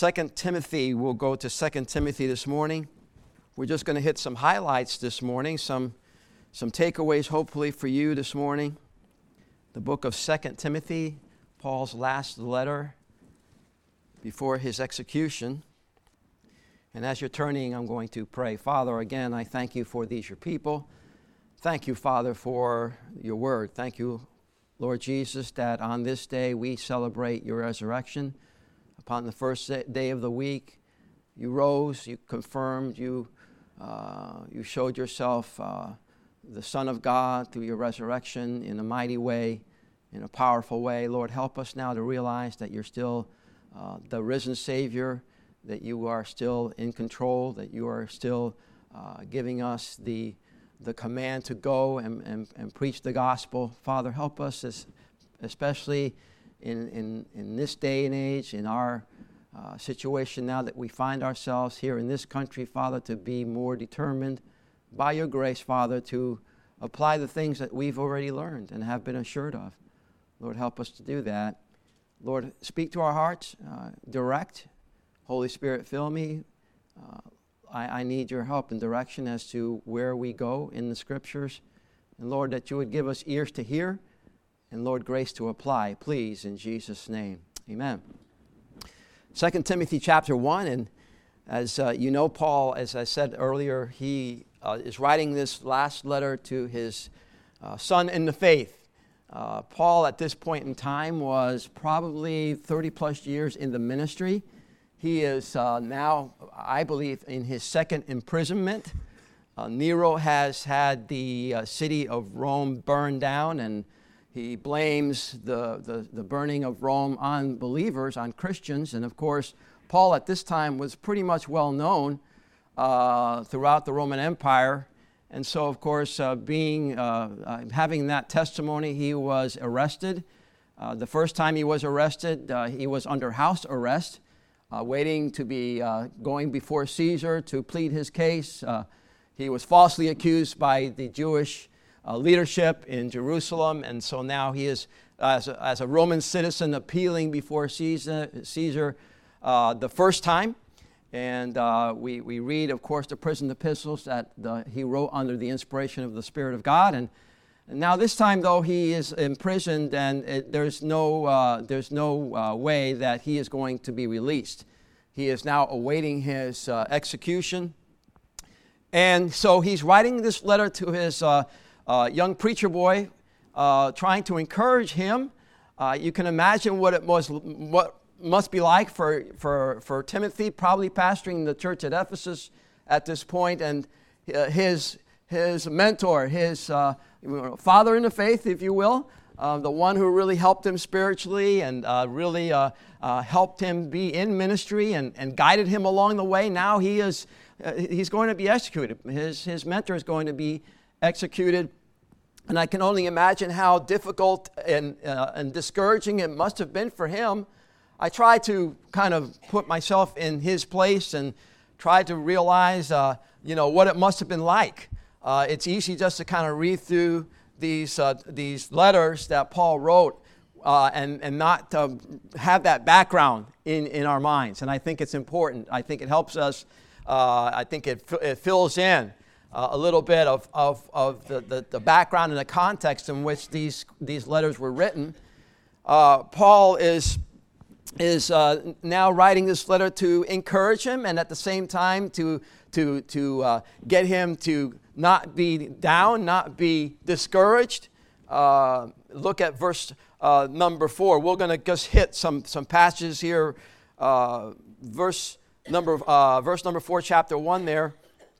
2 Timothy, we'll go to 2 Timothy this morning. We're just going to hit some highlights this morning, some takeaways hopefully for you this morning. The book of 2 Timothy, Paul's last letter before his execution. And as you're turning, I'm going to pray. Father, again, I thank you for these, your people. Thank you, Father, for your word. Thank you, Lord Jesus, that on this day we celebrate your resurrection. Upon the first day of the week, you rose, you confirmed, you showed yourself the Son of God through your resurrection in a mighty way, in a powerful way. Lord, help us now to realize that you're still the risen Savior, that you are still in control, that you are still giving us the command to go and preach the gospel. Father, help us, especially in this day and age, in our situation now that we find ourselves here in this country, Father, to be more determined by your grace, Father, to apply the things that we've already learned and have been assured of. Lord, help us to do that. Lord, speak to our hearts, direct. Holy Spirit, fill me. I need your help and direction as to where we go in the Scriptures. And Lord, that you would give us ears to hear and, Lord, grace to apply, please, in Jesus' name. Amen. 2 Timothy chapter 1, and as you know, Paul, as I said earlier, he is writing this last letter to his son in the faith. Paul, at this point in time, was probably 30-plus years in the ministry. He is now, I believe, in his second imprisonment. Nero has had the city of Rome burned down, and he blames the burning of Rome on believers, on Christians. And of course, Paul at this time was pretty much well known throughout the Roman Empire. And so, of course, having that testimony, he was arrested. The first time he was arrested, he was under house arrest, waiting to be going before Caesar to plead his case. He was falsely accused by the Jewish leadership in Jerusalem, and so now he is, as a Roman citizen, appealing before Caesar the first time. And we read, of course, the prison epistles that he wrote under the inspiration of the Spirit of God. And now this time, though, he is imprisoned, and there's no way that he is going to be released. He is now awaiting his execution. And so he's writing this letter to his young preacher boy, trying to encourage him. You can imagine what must be like for Timothy, probably pastoring the church at Ephesus at this point, and his mentor, his father in the faith, if you will, the one who really helped him spiritually and really helped him be in ministry and guided him along the way. Now he's going to be executed. His mentor is going to be executed. And I can only imagine how difficult and discouraging it must have been for him. I try to kind of put myself in his place and try to realize, what it must have been like. It's easy just to kind of read through these letters that Paul wrote and not have that background in our minds. And I think it's important. I think it helps us. I think it fills in a little bit of the background and the context in which these letters were written. Paul is now writing this letter to encourage him, and at the same time to get him to not be down, not be discouraged. Look at verse number 4. We're going to just hit some passages here. Verse number 4, chapter 1 there.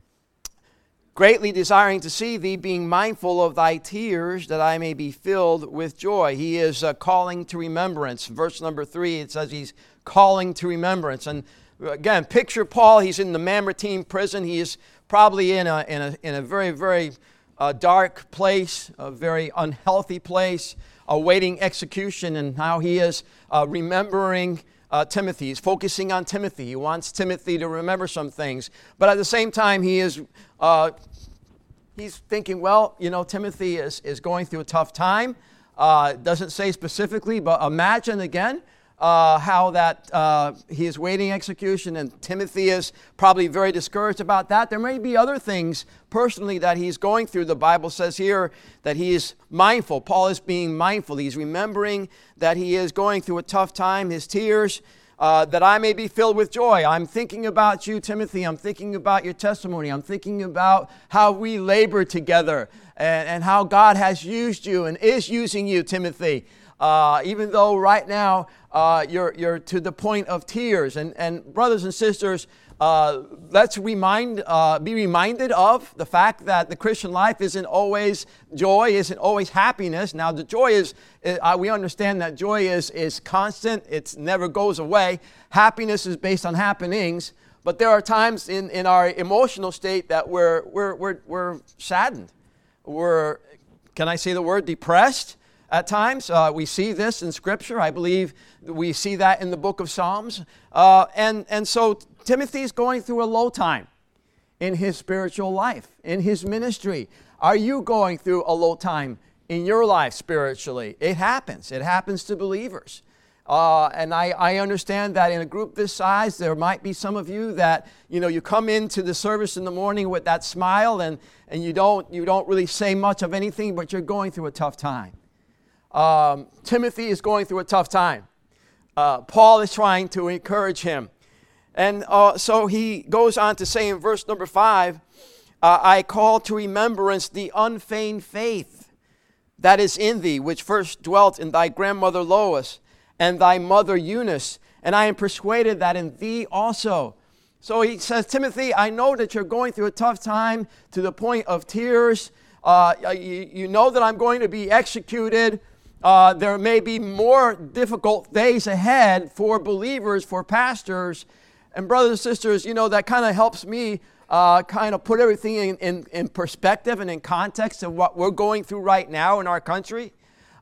Greatly desiring to see thee, being mindful of thy tears, that I may be filled with joy. He is calling to remembrance. Verse number 3, it says he's calling to remembrance. And again, picture Paul. He's in the Mamertine prison. He is probably in a very, very dark place, a very unhealthy place, awaiting execution. And how he is remembering Timothy. He's focusing on Timothy. He wants Timothy to remember some things. But at the same time, he's thinking, well, Timothy is going through a tough time. Doesn't say specifically, but imagine again, how that he is waiting execution, and Timothy is probably very discouraged about that. There may be other things personally that he's going through. The Bible says here that he is mindful. Paul is being mindful. He's remembering that he is going through a tough time, his tears, that I may be filled with joy. I'm thinking about you, Timothy. I'm thinking about your testimony. I'm thinking about how we labor together and how God has used you and is using you, Timothy. Even though right now you're to the point of tears. And brothers and sisters, let's be reminded of the fact that the Christian life isn't always joy, isn't always happiness. Now, the joy is we understand that joy is constant. It never goes away. Happiness is based on happenings. But there are times in our emotional state that we're saddened. Can I say the word depressed? At times, we see this in Scripture. I believe we see that in the book of Psalms. And so Timothy's going through a low time in his spiritual life, in his ministry. Are you going through a low time in your life spiritually? It happens. It happens to believers. And I understand that in a group this size, there might be some of you that, you come into the service in the morning with that smile and you don't really say much of anything, but you're going through a tough time. Timothy is going through a tough time. Paul is trying to encourage him. And so he goes on to say in verse number 5, I call to remembrance the unfeigned faith that is in thee, which first dwelt in thy grandmother Lois and thy mother Eunice, and I am persuaded that in thee also. So he says, Timothy, I know that you're going through a tough time to the point of tears. You know that I'm going to be executed. There may be more difficult days ahead for believers, for pastors. And brothers and sisters, that kind of helps me kind of put everything in perspective and in context of what we're going through right now in our country.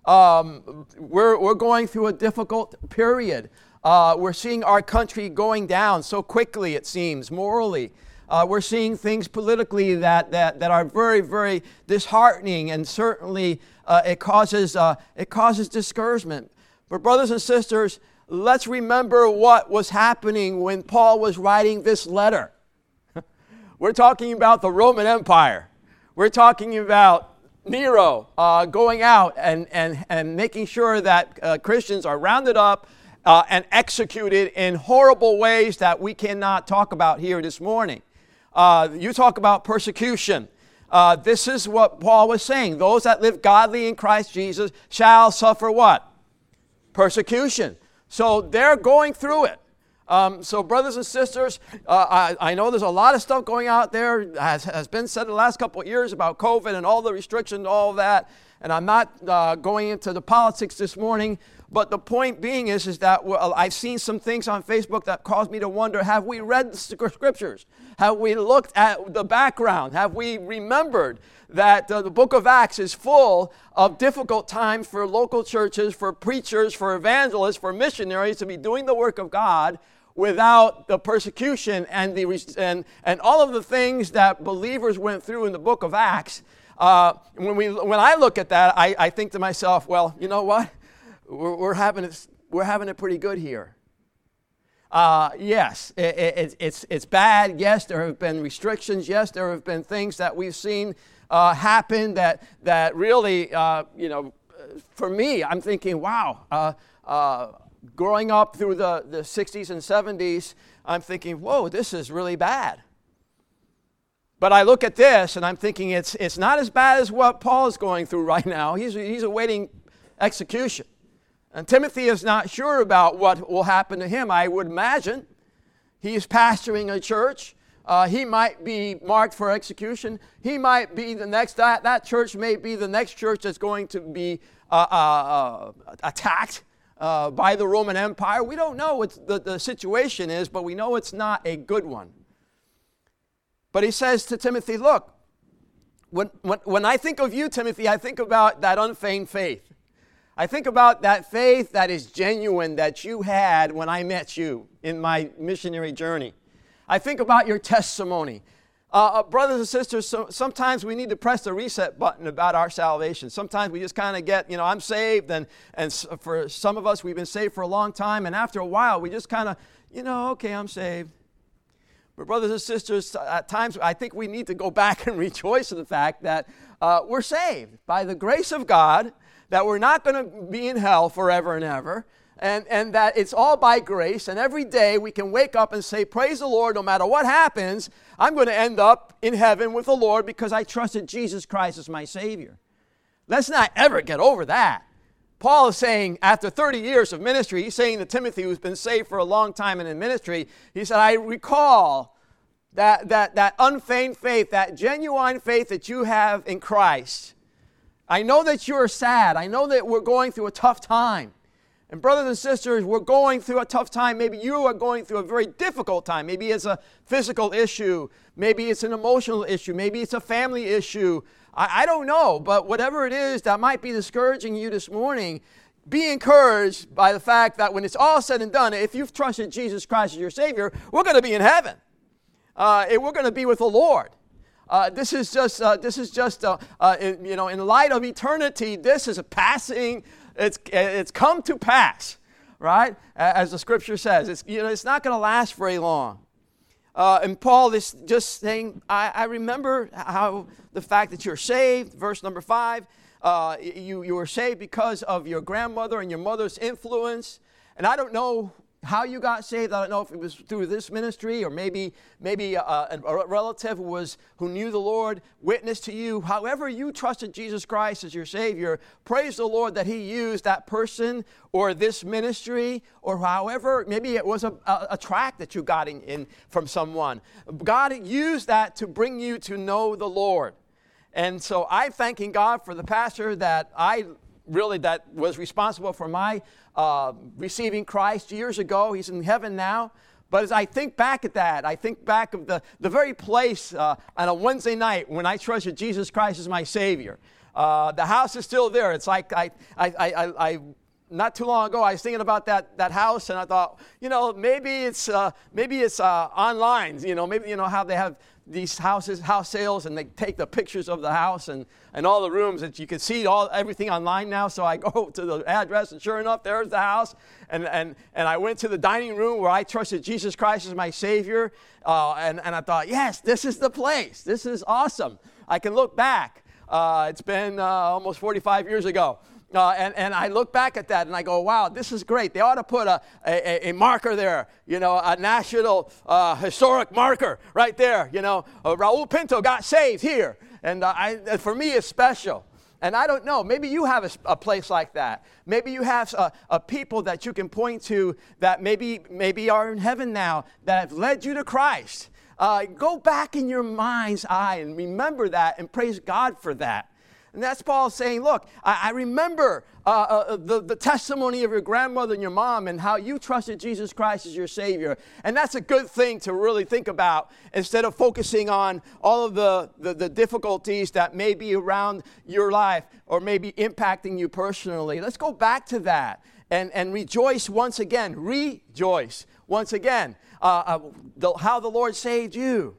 We're going through a difficult period. We're seeing our country going down so quickly, it seems, morally. We're seeing things politically that are very, very disheartening, and certainly it causes discouragement. But brothers and sisters, let's remember what was happening when Paul was writing this letter. We're talking about the Roman Empire. We're talking about Nero going out and making sure that Christians are rounded up and executed in horrible ways that we cannot talk about here this morning. You talk about persecution. This is what Paul was saying. Those that live godly in Christ Jesus shall suffer what? Persecution. So they're going through it. So brothers and sisters, I know there's a lot of stuff going out there, has been said the last couple of years about COVID and all the restrictions, all of that. And I'm not going into the politics this morning. But the point being is that I've seen some things on Facebook that caused me to wonder, have we read the Scriptures? Have we looked at the background? Have we remembered that the book of Acts is full of difficult times for local churches, for preachers, for evangelists, for missionaries to be doing the work of God without the persecution and all of the things that believers went through in the book of Acts? When I look at that, I think to myself, well, you know what? We're having it pretty good here. Yes, it's bad. Yes, there have been restrictions. Yes, there have been things that we've seen happen that really, for me, I'm thinking, wow. Growing up through the 60s and 70s, I'm thinking, whoa, this is really bad. But I look at this and I'm thinking it's not as bad as what Paul is going through right now. He's awaiting execution. And Timothy is not sure about what will happen to him, I would imagine. He's pastoring a church. He might be marked for execution. He might be the next, that church may be the next church that's going to be attacked by the Roman Empire. We don't know what the situation is, but we know it's not a good one. But he says to Timothy, look, when I think of you, Timothy, I think about that unfeigned faith. I think about that faith that is genuine that you had when I met you in my missionary journey. I think about your testimony, Brothers and sisters, sometimes we need to press the reset button about our salvation. Sometimes we just kind of get, I'm saved, and for some of us, we've been saved for a long time, and after a while, we just kind of, okay, I'm saved. But brothers and sisters, at times, I think we need to go back and rejoice in the fact that we're saved by the grace of God, that we're not going to be in hell forever and ever, and that it's all by grace, and every day we can wake up and say, praise the Lord, no matter what happens, I'm going to end up in heaven with the Lord because I trusted Jesus Christ as my Savior. Let's not ever get over that. Paul is saying, after 30 years of ministry, he's saying to Timothy, who's been saved for a long time and in ministry, he said, I recall that unfeigned faith, that genuine faith that you have in Christ. I know that you're sad. I know that we're going through a tough time. And brothers and sisters, we're going through a tough time. Maybe you are going through a very difficult time. Maybe it's a physical issue. Maybe it's an emotional issue. Maybe it's a family issue. I don't know. But whatever it is that might be discouraging you this morning, be encouraged by the fact that when it's all said and done, if you've trusted Jesus Christ as your Savior, we're going to be in heaven. We're going to be with the Lord. This is just in light of eternity, this is a passing. It's come to pass, right? As the scripture says, it's not going to last very long. And Paul is just saying, I remember how the fact that you're saved, verse number 5, you were saved because of your grandmother and your mother's influence. And I don't know how you got saved. I don't know if it was through this ministry or maybe a relative who knew the Lord witnessed to you. However you trusted Jesus Christ as your Savior, praise the Lord that He used that person or this ministry, or however, maybe it was a tract that you got in from someone. God used that to bring you to know the Lord. And so I'm thanking God for the pastor that was responsible for my receiving Christ years ago. He's in heaven now. But as I think back at that, I think back of the very place on a Wednesday night when I trusted Jesus Christ as my Savior. The house is still there. It's like I not too long ago, I was thinking about that house, and I thought, maybe it's online. Maybe how they have these house sales, and they take the pictures of the house and all the rooms that you can see everything online now. So I go to the address, and sure enough, there's the house. And I went to the dining room where I trusted Jesus Christ as my Savior. And I thought, yes, this is the place. This is awesome. I can look back. It's been almost 45 years ago. And I look back at that and I go, wow, this is great. They ought to put a marker there, a national historic marker right there. Raul Pinto got saved here. And for me, it's special. And I don't know, maybe you have a place like that. Maybe you have a people that you can point to that maybe are in heaven now that have led you to Christ. Go back in your mind's eye and remember that and praise God for that. And that's Paul saying, look, I remember the testimony of your grandmother and your mom and how you trusted Jesus Christ as your Savior. And that's a good thing to really think about instead of focusing on all of the difficulties that may be around your life or maybe impacting you personally. Let's go back to that and rejoice once again. Rejoice once again. How the Lord saved you.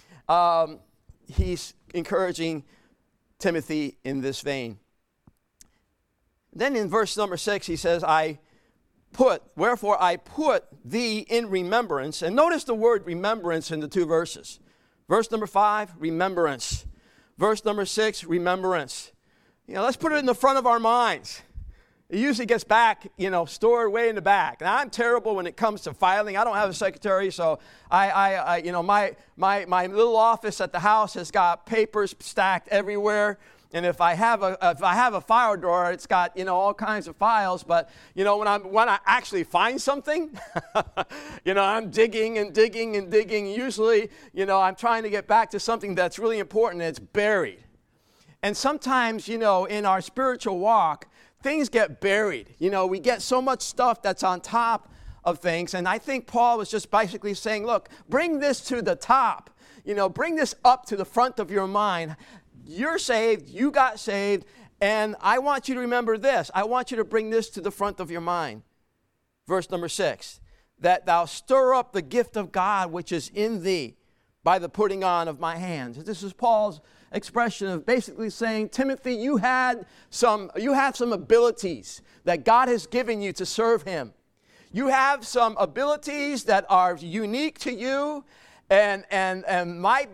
He's encouraging Timothy in this vein. Then in verse number 6, he says, wherefore I put thee in remembrance. And notice the word remembrance in the two verses. Verse number 5, remembrance. Verse number 6, remembrance. Let's put it in the front of our minds. It usually gets back, stored way in the back. Now, I'm terrible when it comes to filing. I don't have a secretary, so my little office at the house has got papers stacked everywhere. And if I have a file drawer, it's got all kinds of files. But when I actually find something, I'm digging and digging and digging. Usually, I'm trying to get back to something that's really important and it's buried. And sometimes, in our spiritual walk, things get buried. We get so much stuff that's on top of things. And I think Paul was just basically saying, look, bring this to the top. Bring this up to the front of your mind. You're saved. You got saved. And I want you to remember this. I want you to bring this to the front of your mind. Verse number 6, that thou stir up the gift of God which is in thee by the putting on of my hands. This is Paul's expression of basically saying, Timothy, you have some abilities that God has given you to serve him. You have some abilities that are unique to you, and my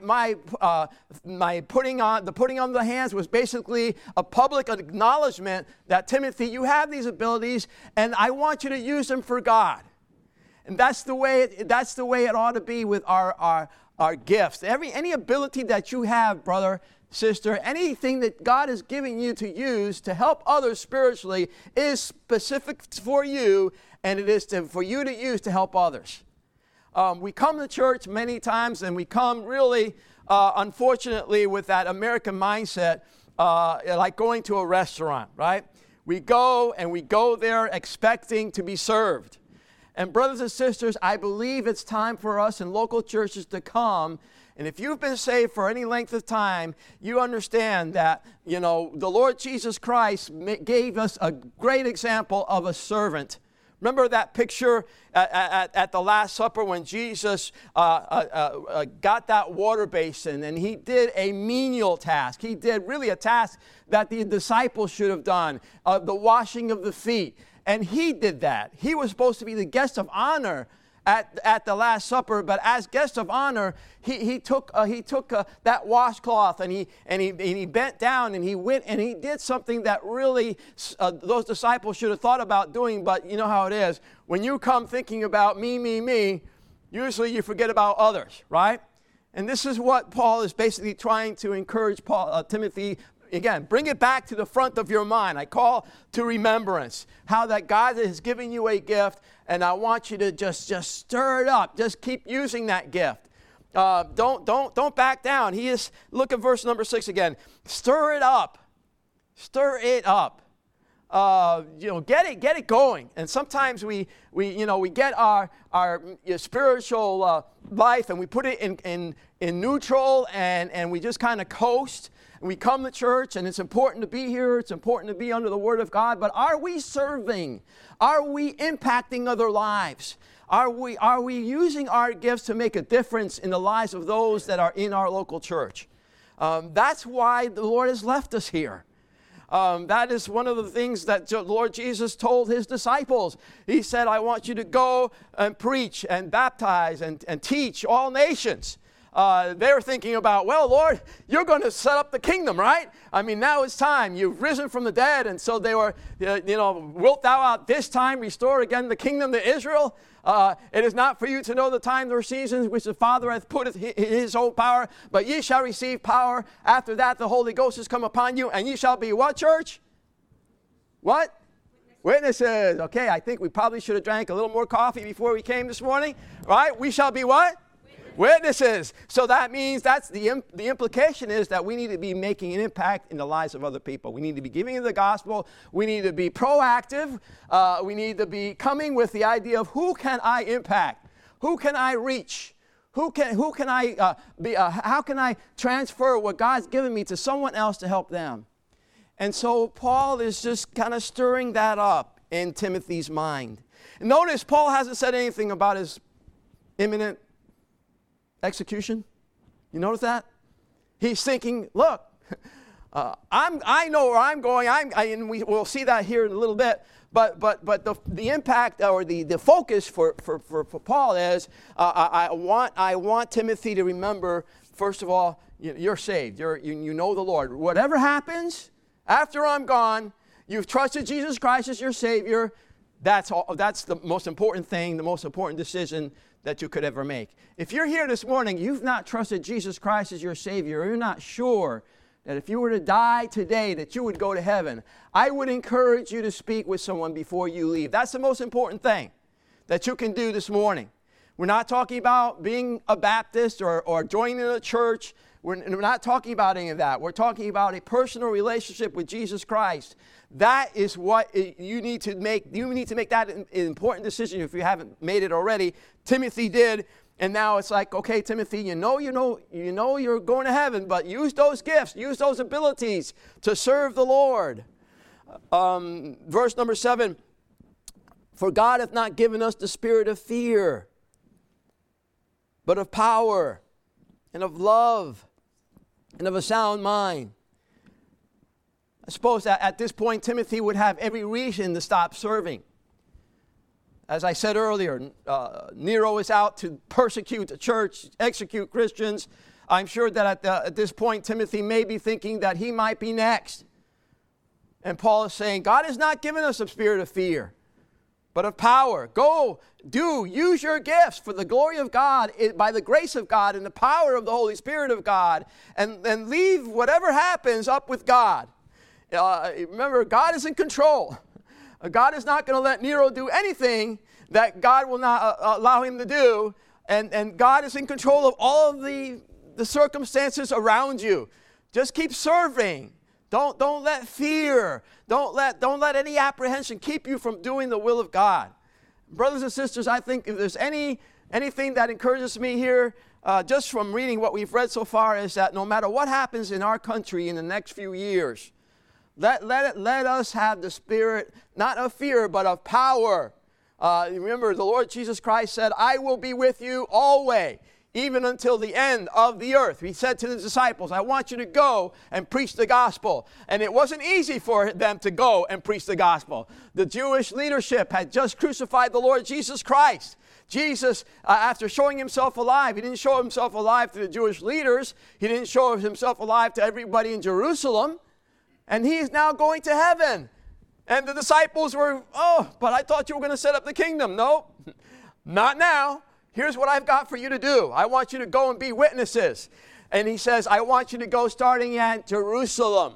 putting on the hands was basically a public acknowledgement that, Timothy, you have these abilities, and I want you to use them for God. And that's the way it ought to be with our gifts. Any ability that you have, brother, sister, anything that God is giving you to use to help others spiritually is specific for you, and it is for you to use to help others. We come to church many times, and we come really, unfortunately, with that American mindset, like going to a restaurant, right? We go there expecting to be served. And brothers and sisters, I believe it's time for us in local churches to come. And if you've been saved for any length of time, you understand that, the Lord Jesus Christ gave us a great example of a servant. Remember that picture at the Last Supper when Jesus got that water basin, and he did a menial task. He did really a task that the disciples should have done, the washing of the feet. And he did that. He was supposed to be the guest of honor at the Last Supper, but as guest of honor, he took that washcloth and he bent down and he went and he did something that really those disciples should have thought about doing. But you know how it is when you come thinking about me. Usually you forget about others, right? And this is what Paul is basically trying to encourage Timothy. Again, bring it back to the front of your mind. I call to remembrance how that God has given you a gift, and I want you to just stir it up. Just keep using that gift. Don't back down. Look at verse number 6 again. Stir it up. Stir it up. Get it going. And sometimes we get our spiritual life and we put it in neutral and we just kind of coast. We come to church, and it's important to be here. It's important to be under the Word of God. But are we serving? Are we impacting other lives? Are we using our gifts to make a difference in the lives of those that are in our local church? That's why the Lord has left us here. That is one of the things that the Lord Jesus told his disciples. He said, I want you to go and preach and baptize and teach all nations. They were thinking about, well, Lord, you're going to set up the kingdom, right? I mean, now it's time. You've risen from the dead. And so they were, wilt thou at this time restore again the kingdom to Israel? It is not for you to know the times or seasons which the Father hath put in his own power, but ye shall receive power. After that, the Holy Ghost has come upon you, and ye shall be what, church? What? Witnesses. Okay, I think we probably should have drank a little more coffee before we came this morning, right? We shall be what? Witnesses. So that means that's the implication is that we need to be making an impact in the lives of other people. We need to be giving them the gospel. We need to be proactive. We need to be coming with the idea of who can I impact? Who can I reach? How can I transfer what God's given me to someone else to help them? And so Paul is just kind of stirring that up in Timothy's mind. Notice Paul hasn't said anything about his imminent execution. You notice that? He's thinking, look, I know where I'm going. And we'll see that here in a little bit. But the impact or the focus for Paul is I want Timothy to remember, first of all, you're saved. You know the Lord. Whatever happens after I'm gone, you've trusted Jesus Christ as your Savior. That's the most important thing, the most important decision that you could ever make. If you're here this morning, you've not trusted Jesus Christ as your Savior, or you're not sure that if you were to die today that you would go to heaven, I would encourage you to speak with someone before you leave. That's the most important thing that you can do this morning. We're not talking about being a Baptist or joining a church. We're not talking about any of that. We're talking about a personal relationship with Jesus Christ. That is what you need to make. You need to make that an important decision if you haven't made it already. Timothy did, and now it's like, okay, Timothy, you know you're going to heaven, but use those gifts, use those abilities to serve the Lord. Verse number 7, for God hath not given us the spirit of fear, but of power and of love and of a sound mind. I suppose that at this point Timothy would have every reason to stop serving. As I said earlier, Nero is out to persecute the church, execute Christians. I'm sure that at this point Timothy may be thinking that he might be next. And Paul is saying, God has not given us a spirit of fear, but of power. Go, use your gifts for the glory of God, by the grace of God and the power of the Holy Spirit of God, and leave whatever happens up with God. Remember, God is in control. God is not going to let Nero do anything that God will not allow him to do, and God is in control of all of the circumstances around you. Just keep serving. Don't let fear, don't let any apprehension keep you from doing the will of God. Brothers and sisters, I think if there's anything that encourages me here, just from reading what we've read so far, is that no matter what happens in our country in the next few years, let us have the spirit, not of fear, but of power. Remember, the Lord Jesus Christ said, I will be with you always, even until the end of the earth. He said to the disciples, I want you to go and preach the gospel. And it wasn't easy for them to go and preach the gospel. The Jewish leadership had just crucified the Lord Jesus Christ. Jesus, after showing himself alive, he didn't show himself alive to the Jewish leaders. He didn't show himself alive to everybody in Jerusalem. And he is now going to heaven. And the disciples were, but I thought you were going to set up the kingdom. No, not now. Here's what I've got for you to do. I want you to go and be witnesses. And he says, I want you to go starting at Jerusalem.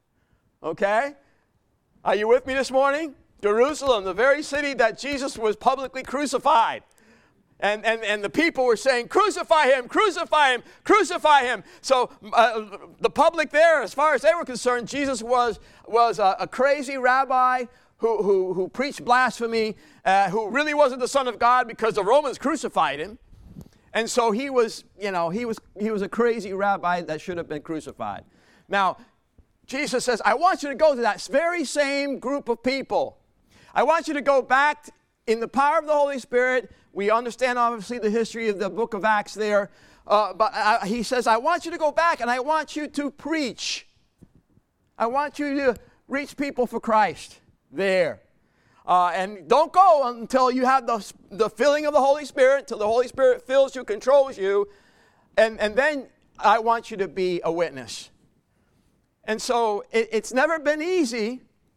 Okay? Are you with me this morning? Jerusalem, the very city that Jesus was publicly crucified. And the people were saying, crucify him, crucify him, crucify him. So the public there, as far as they were concerned, Jesus was a crazy rabbi who preached blasphemy, who really wasn't the Son of God because the Romans crucified him. And so he was a crazy rabbi that should have been crucified. Now, Jesus says, I want you to go to that very same group of people. I want you to go back in the power of the Holy Spirit. We understand, obviously, the history of the book of Acts there. But he says, I want you to go back and I want you to preach. I want you to reach people for Christ there. And don't go until you have the filling of the Holy Spirit, until the Holy Spirit fills you, controls you. And then I want you to be a witness. And so it's never been easy,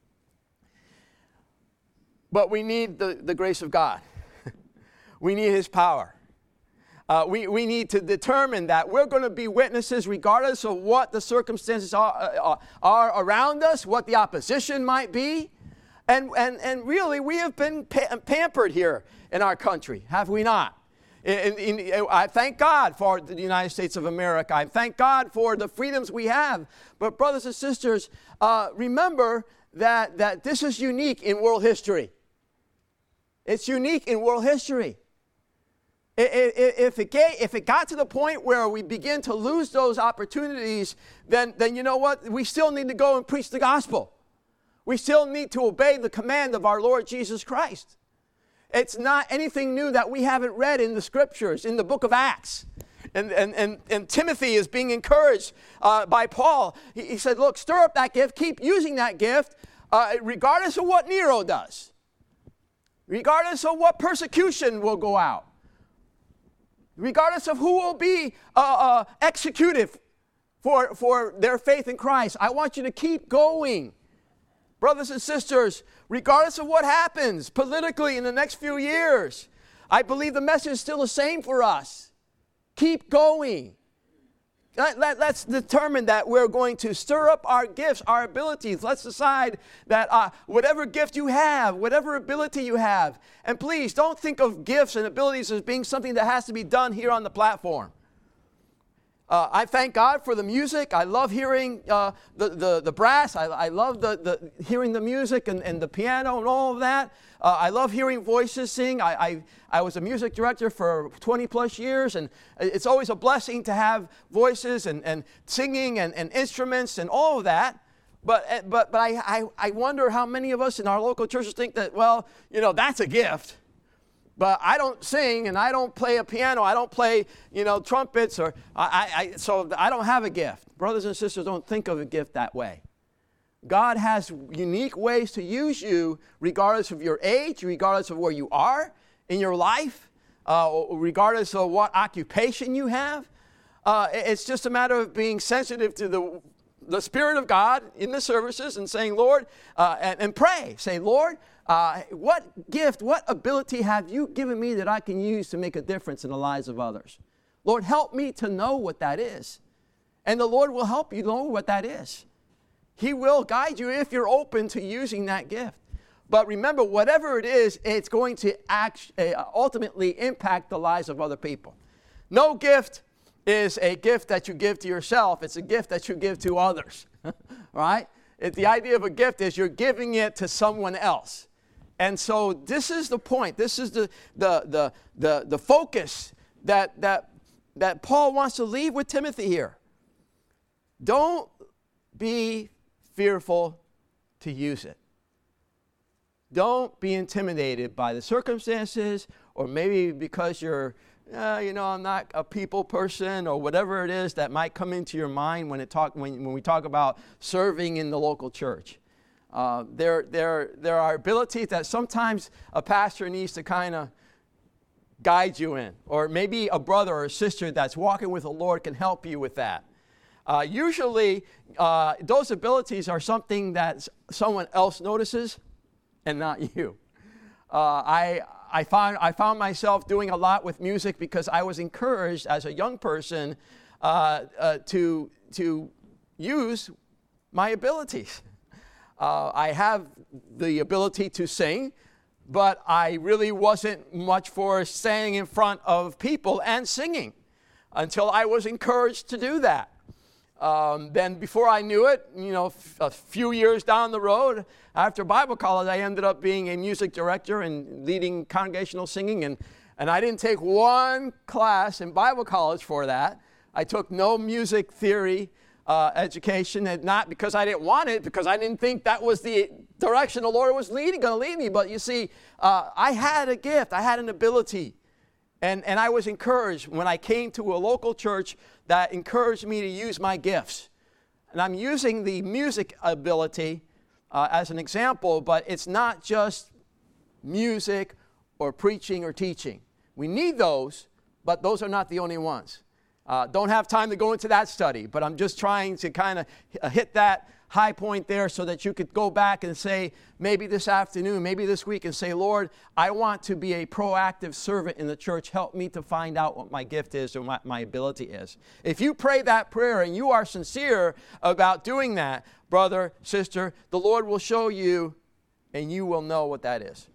but we need the grace of God. We need his power. We need to determine that we're going to be witnesses regardless of what the circumstances are around us, what the opposition might be. And really, we have been pampered here in our country, have we not? I thank God for the United States of America. I thank God for the freedoms we have. But brothers and sisters, remember that this is unique in world history. It's unique in world history. If it got to the point where we begin to lose those opportunities, then you know what? We still need to go and preach the gospel. We still need to obey the command of our Lord Jesus Christ. It's not anything new that we haven't read in the scriptures, in the book of Acts. And Timothy is being encouraged by Paul. He said, look, stir up that gift, keep using that gift, regardless of what Nero does. Regardless of what persecution will go out. Regardless of who will be executed for their faith in Christ. I want you to keep going. Brothers and sisters, regardless of what happens politically in the next few years, I believe the message is still the same for us. Keep going. Let's determine that we're going to stir up our gifts, our abilities. Let's decide that whatever gift you have, whatever ability you have, and please don't think of gifts and abilities as being something that has to be done here on the platform. I thank God for the music. I love hearing the brass. I love hearing the music and the piano and all of that. I love hearing voices sing. I was a music director for 20 plus years, and it's always a blessing to have voices and singing and instruments and all of that. But I wonder how many of us in our local churches think that, well, that's a gift. but I don't sing and I don't play a piano. I don't play, trumpets, or so I don't have a gift. Brothers and sisters, don't think of a gift that way. God has unique ways to use you regardless of your age, regardless of where you are in your life, regardless of what occupation you have. It's just a matter of being sensitive to the Spirit of God in the services and saying, Lord, and pray. Say, Lord, what gift, what ability have you given me that I can use to make a difference in the lives of others? Lord, help me to know what that is. And the Lord will help you know what that is. He will guide you if you're open to using that gift. But remember, whatever it is, it's going to ultimately impact the lives of other people. No gift is a gift that you give to yourself. It's a gift that you give to others. Right? The idea of a gift is you're giving it to someone else. And so this is the point. This is the focus that Paul wants to leave with Timothy here. Don't be fearful to use it. Don't be intimidated by the circumstances, or maybe because you're, I'm not a people person, or whatever it is that might come into your mind when we talk about serving in the local church. There are abilities that sometimes a pastor needs to kind of guide you in, or maybe a brother or a sister that's walking with the Lord can help you with that. Usually, those abilities are something that someone else notices and not you. I found myself doing a lot with music because I was encouraged as a young person to use my abilities. I have the ability to sing, but I really wasn't much for standing in front of people and singing until I was encouraged to do that. Then before I knew it, a few years down the road, after Bible college, I ended up being a music director and leading congregational singing. And I didn't take one class in Bible college for that. I took no music theory education, and not because I didn't want it, because I didn't think that was the direction the Lord was going to lead me. But you see, I had a gift. I had an ability. And I was encouraged when I came to a local church that encouraged me to use my gifts. And I'm using the music ability as an example, but it's not just music or preaching or teaching. We need those, but those are not the only ones. Don't have time to go into that study, but I'm just trying to kind of hit that high point there so that you could go back and say, maybe this afternoon, maybe this week, and say, Lord, I want to be a proactive servant in the church. Help me to find out what my gift is or what my ability is. If you pray that prayer and you are sincere about doing that, brother, sister, the Lord will show you and you will know what that is.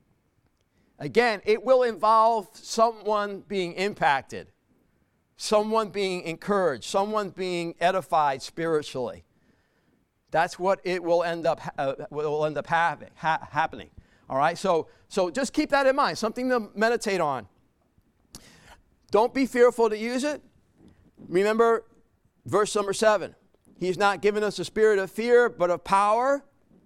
Again, it will involve someone being impacted, someone being encouraged, someone being edified spiritually. That's what it will end up happening. All right. So just keep that in mind. Something to meditate on. Don't be fearful to use it. Remember, verse number 7. He's not given us a spirit of fear, but of power,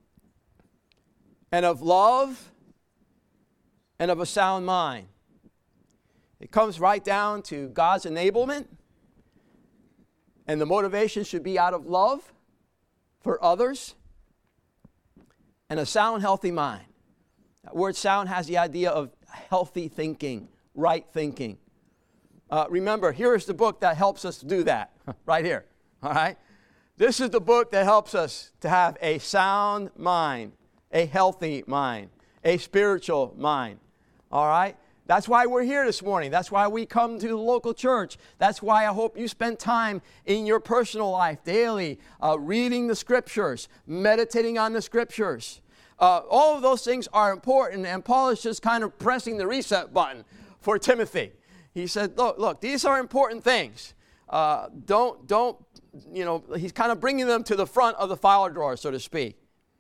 and of love, and of a sound mind. It comes right down to God's enablement, and the motivation should be out of love for others, and a sound, healthy mind. That word sound has the idea of healthy thinking, right thinking. Remember, here is the book that helps us do that, right here, all right? This is the book that helps us to have a sound mind, a healthy mind, a spiritual mind, all right? That's why we're here this morning. That's why we come to the local church. That's why I hope you spend time in your personal life daily, reading the Scriptures, meditating on the Scriptures. All of those things are important, and Paul is just kind of pressing the reset button for Timothy. He said, look, these are important things. He's kind of bringing them to the front of the file drawer, so to speak.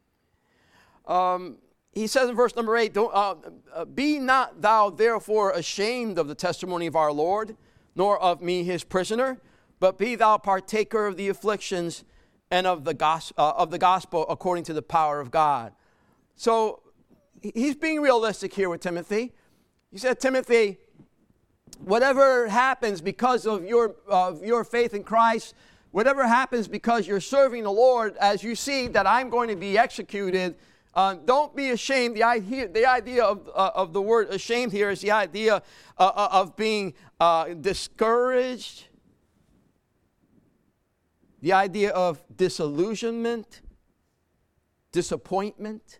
He says in verse number 8, be not thou therefore ashamed of the testimony of our Lord, nor of me his prisoner, but be thou partaker of the afflictions and of the gospel according to the power of God. So he's being realistic here with Timothy. He said, Timothy, whatever happens because of your faith in Christ, whatever happens because you're serving the Lord, as you see that I'm going to be executed, don't be ashamed. The idea of the word ashamed here is the idea of being discouraged, the idea of disillusionment, disappointment.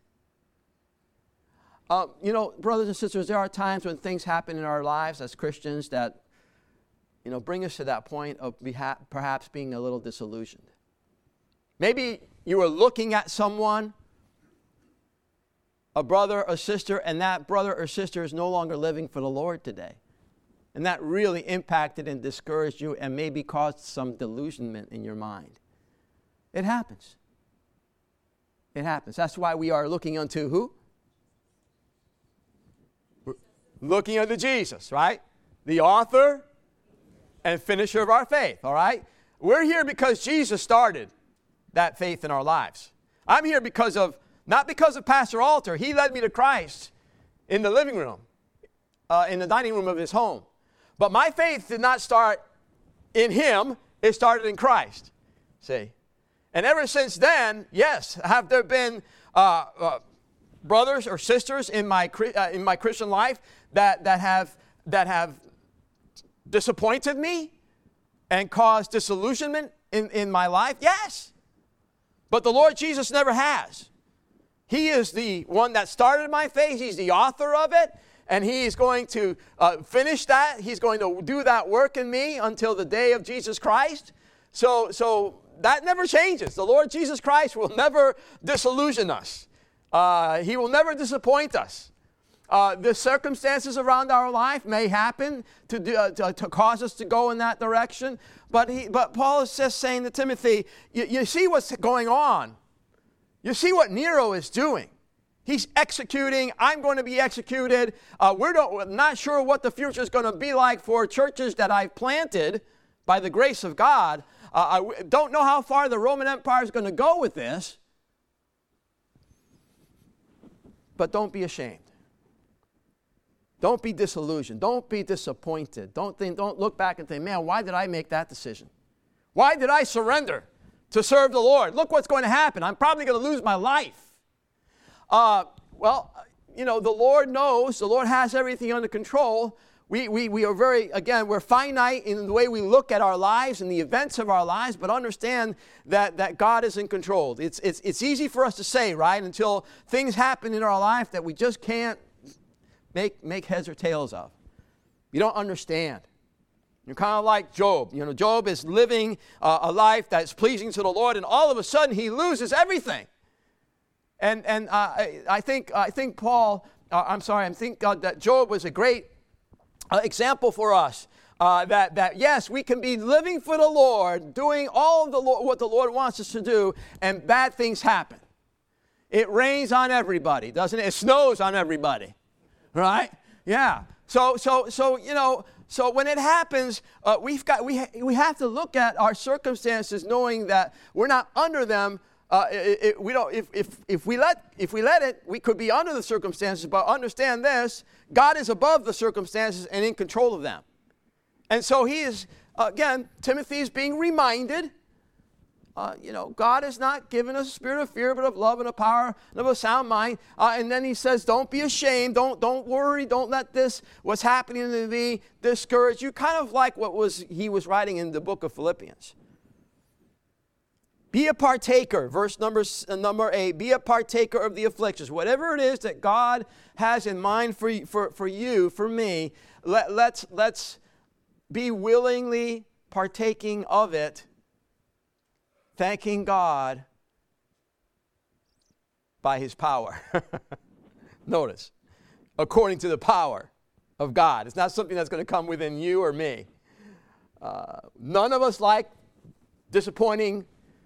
Brothers and sisters, there are times when things happen in our lives as Christians that, bring us to that point of perhaps being a little disillusioned. Maybe you were looking at someone, a brother or sister, and that brother or sister is no longer living for the Lord today. And that really impacted and discouraged you and maybe caused some delusionment in your mind. It happens. It happens. That's why we are looking unto who? Looking unto Jesus, right? The author and finisher of our faith, all right? We're here because Jesus started that faith in our lives. I'm here not because of Pastor Alter. He led me to Christ in the living room, in the dining room of his home. But my faith did not start in him. It started in Christ, see? And ever since then, yes, have there been brothers or sisters in my Christian life that have disappointed me and caused disillusionment in my life? Yes. But the Lord Jesus never has. He is the one that started my faith. He's the author of it. And He's going to finish that. He's going to do that work in me until the day of Jesus Christ. So that never changes. The Lord Jesus Christ will never disillusion us. He will never disappoint us. The circumstances around our life may happen to cause us to go in that direction. But Paul is just saying to Timothy, you see what's going on. You see what Nero is doing. He's executing. I'm going to be executed. We're not sure what the future is going to be like for churches that I've planted by the grace of God. I don't know how far the Roman Empire is going to go with this. But don't be ashamed. Don't be disillusioned. Don't be disappointed. Don't look back and think, man, why did I make that decision? Why did I surrender to serve the Lord? Look what's going to happen. I'm probably going to lose my life. The Lord knows. The Lord has everything under control. We are we're finite in the way we look at our lives and the events of our lives, but understand that God is in control. It's easy for us to say, right, until things happen in our life that we just can't make heads or tails of. You don't understand. You're kind of like Job. Job is living a life that's pleasing to the Lord, and all of a sudden he loses everything. And I think that Job was a great example for us. That yes, we can be living for the Lord, doing all of what the Lord wants us to do, and bad things happen. It rains on everybody, doesn't it? It snows on everybody, right? Yeah. So when it happens, we have to look at our circumstances, knowing that we're not under them. If we let it, we could be under the circumstances, but understand this: God is above the circumstances and in control of them. And so he is, again, Timothy is being reminded, God has not given us a spirit of fear, but of love and of power and of a sound mind. And then he says, don't be ashamed, don't worry, don't let what's happening to thee discourage you. Kind of like he was writing in the book of Philippians. Be a partaker, verse number 8, be a partaker of the afflictions. Whatever it is that God has in mind for you, for me, let's be willingly partaking of it, thanking God by His power. Notice, according to the power of God. It's not something that's going to come within you or me. None of us like disillusioning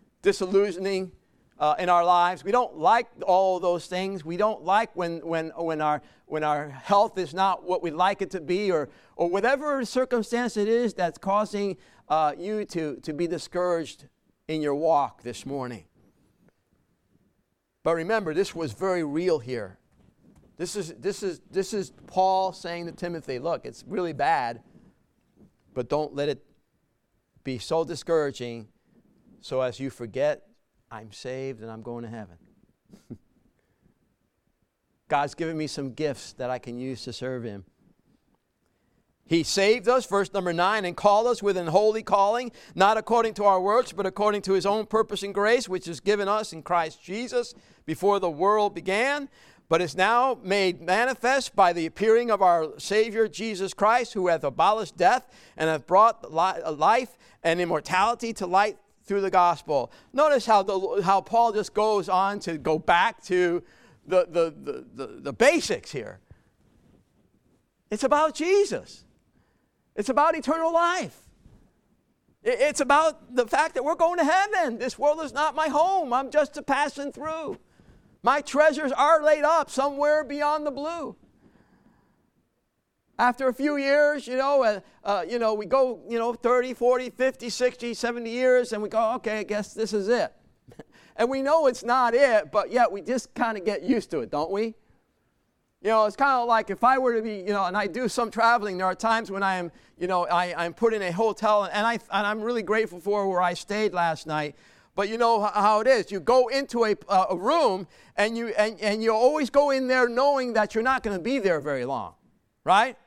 in our lives. We don't like all those things. We don't like when our health is not what we'd like it to be, or whatever circumstance it is that's causing you to be discouraged in your walk this morning. But remember, this was very real here. This is Paul saying to Timothy, look, it's really bad, but don't let it be so discouraging so as you forget I'm saved and I'm going to heaven. God's given me some gifts that I can use to serve Him. He saved us, verse number 9, and called us with an holy calling, not according to our works, but according to His own purpose and grace, which is given us in Christ Jesus before the world began, but is now made manifest by the appearing of our Savior Jesus Christ, who hath abolished death and hath brought life and immortality to light through the gospel. Notice how Paul just goes on to go back to the basics here. It's about Jesus. It's about eternal life. It's about the fact that we're going to heaven. This world is not my home. I'm just passing through. My treasures are laid up somewhere beyond the blue. After a few years, we go, 30, 40, 50, 60, 70 years, and we go, okay, I guess this is it. And we know it's not it, but yet we just kind of get used to it, don't we? It's kind of like if I were to be, and I do some traveling, there are times when I'm put in a hotel, and I'm really grateful for where I stayed last night. But you know how it is. You go into a room, and you always go in there knowing that you're not going to be there very long, right?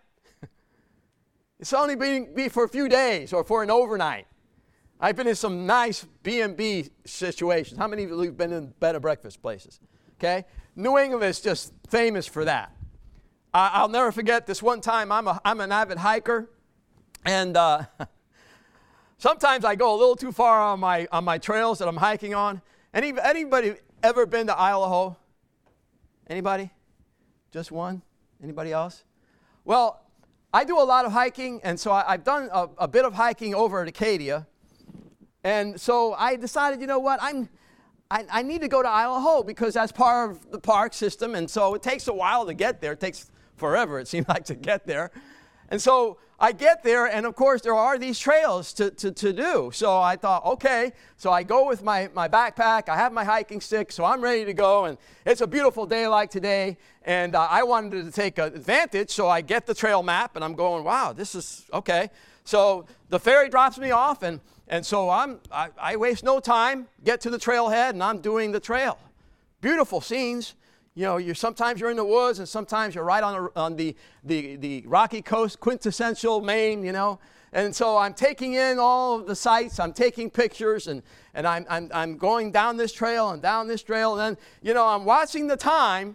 It's only be for a few days or for an overnight. I've been in some nice B&B situations. How many of you have been in bed and breakfast places? Okay? New England is just famous for that. I'll never forget this one time. I'm an avid hiker, and sometimes I go a little too far on my trails that I'm hiking on. Anybody ever been to Idaho? Anybody? Just one? Anybody else? Well, I do a lot of hiking, and so I've done a bit of hiking over at Acadia. And so I decided, you know what, I need to go to Idaho because that's part of the park system, and so it takes a while to get there. It takes forever, it seems like, to get there. And so I get there, and of course there are these trails to do. So I thought, okay, so I go with my backpack, I have my hiking stick, so I'm ready to go, and it's a beautiful day like today, and I wanted to take advantage, so I get the trail map, and I'm going, wow, this is okay. So the ferry drops me off, and so I waste no time, get to the trailhead, and I'm doing the trail. Beautiful scenes. Sometimes you're in the woods, and sometimes you're right on the Rocky Coast, quintessential Maine, And so I'm taking in all of the sights. I'm taking pictures, and I'm going down this trail and down this trail, and then I'm watching the time.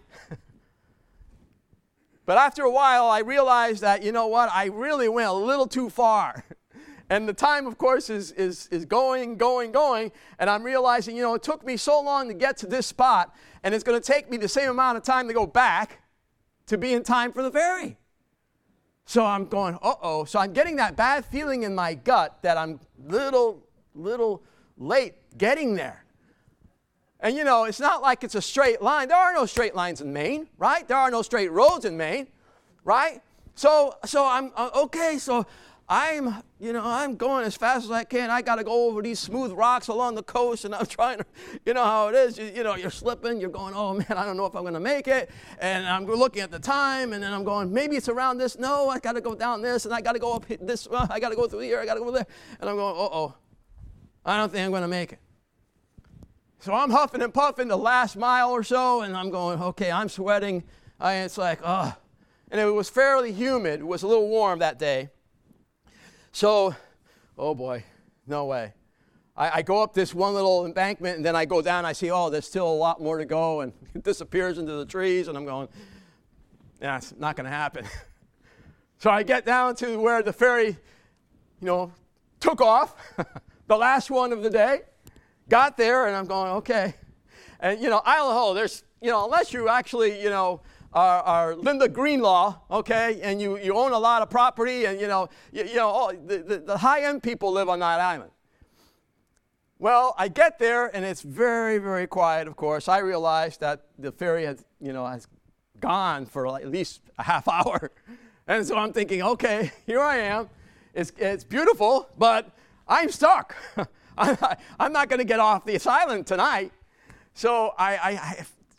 But after a while, I realized that I really went a little too far. And the time, of course, is going, and I'm realizing, it took me so long to get to this spot, and it's going to take me the same amount of time to go back to be in time for the ferry. So I'm going, uh-oh. So I'm getting that bad feeling in my gut that I'm little late getting there. And, it's not like it's a straight line. There are no straight lines in Maine, right? There are no straight roads in Maine, right? So I'm, okay, so I'm going as fast as I can. I got to go over these smooth rocks along the coast, and I'm trying to, how it is. You're slipping. You're going, oh, man, I don't know if I'm going to make it. And I'm looking at the time, and then I'm going, maybe it's around this. No, I got to go down this, and I got to go up this. I got to go through here. I got to go there. And I'm going, uh-oh, I don't think I'm going to make it. So I'm huffing and puffing the last mile or so, and I'm going, okay, I'm sweating. It's like, oh. And it was fairly humid. It was a little warm that day. So, oh boy, no way. I go up this one little embankment, and then I go down, I see, there's still a lot more to go, and it disappears into the trees, and I'm going, yeah, it's not going to happen. So I get down to where the ferry, took off, the last one of the day, got there, and I'm going, okay. And, Idaho, there's, unless you actually, are Linda Greenlaw, okay, and you own a lot of property, and the high-end people live on that island. Well, I get there, and it's very, very quiet. Of course, I realize that the ferry has gone for at least a half hour, and so I'm thinking, okay, here I am. It's beautiful, but I'm stuck. I'm not going to get off this island tonight. So I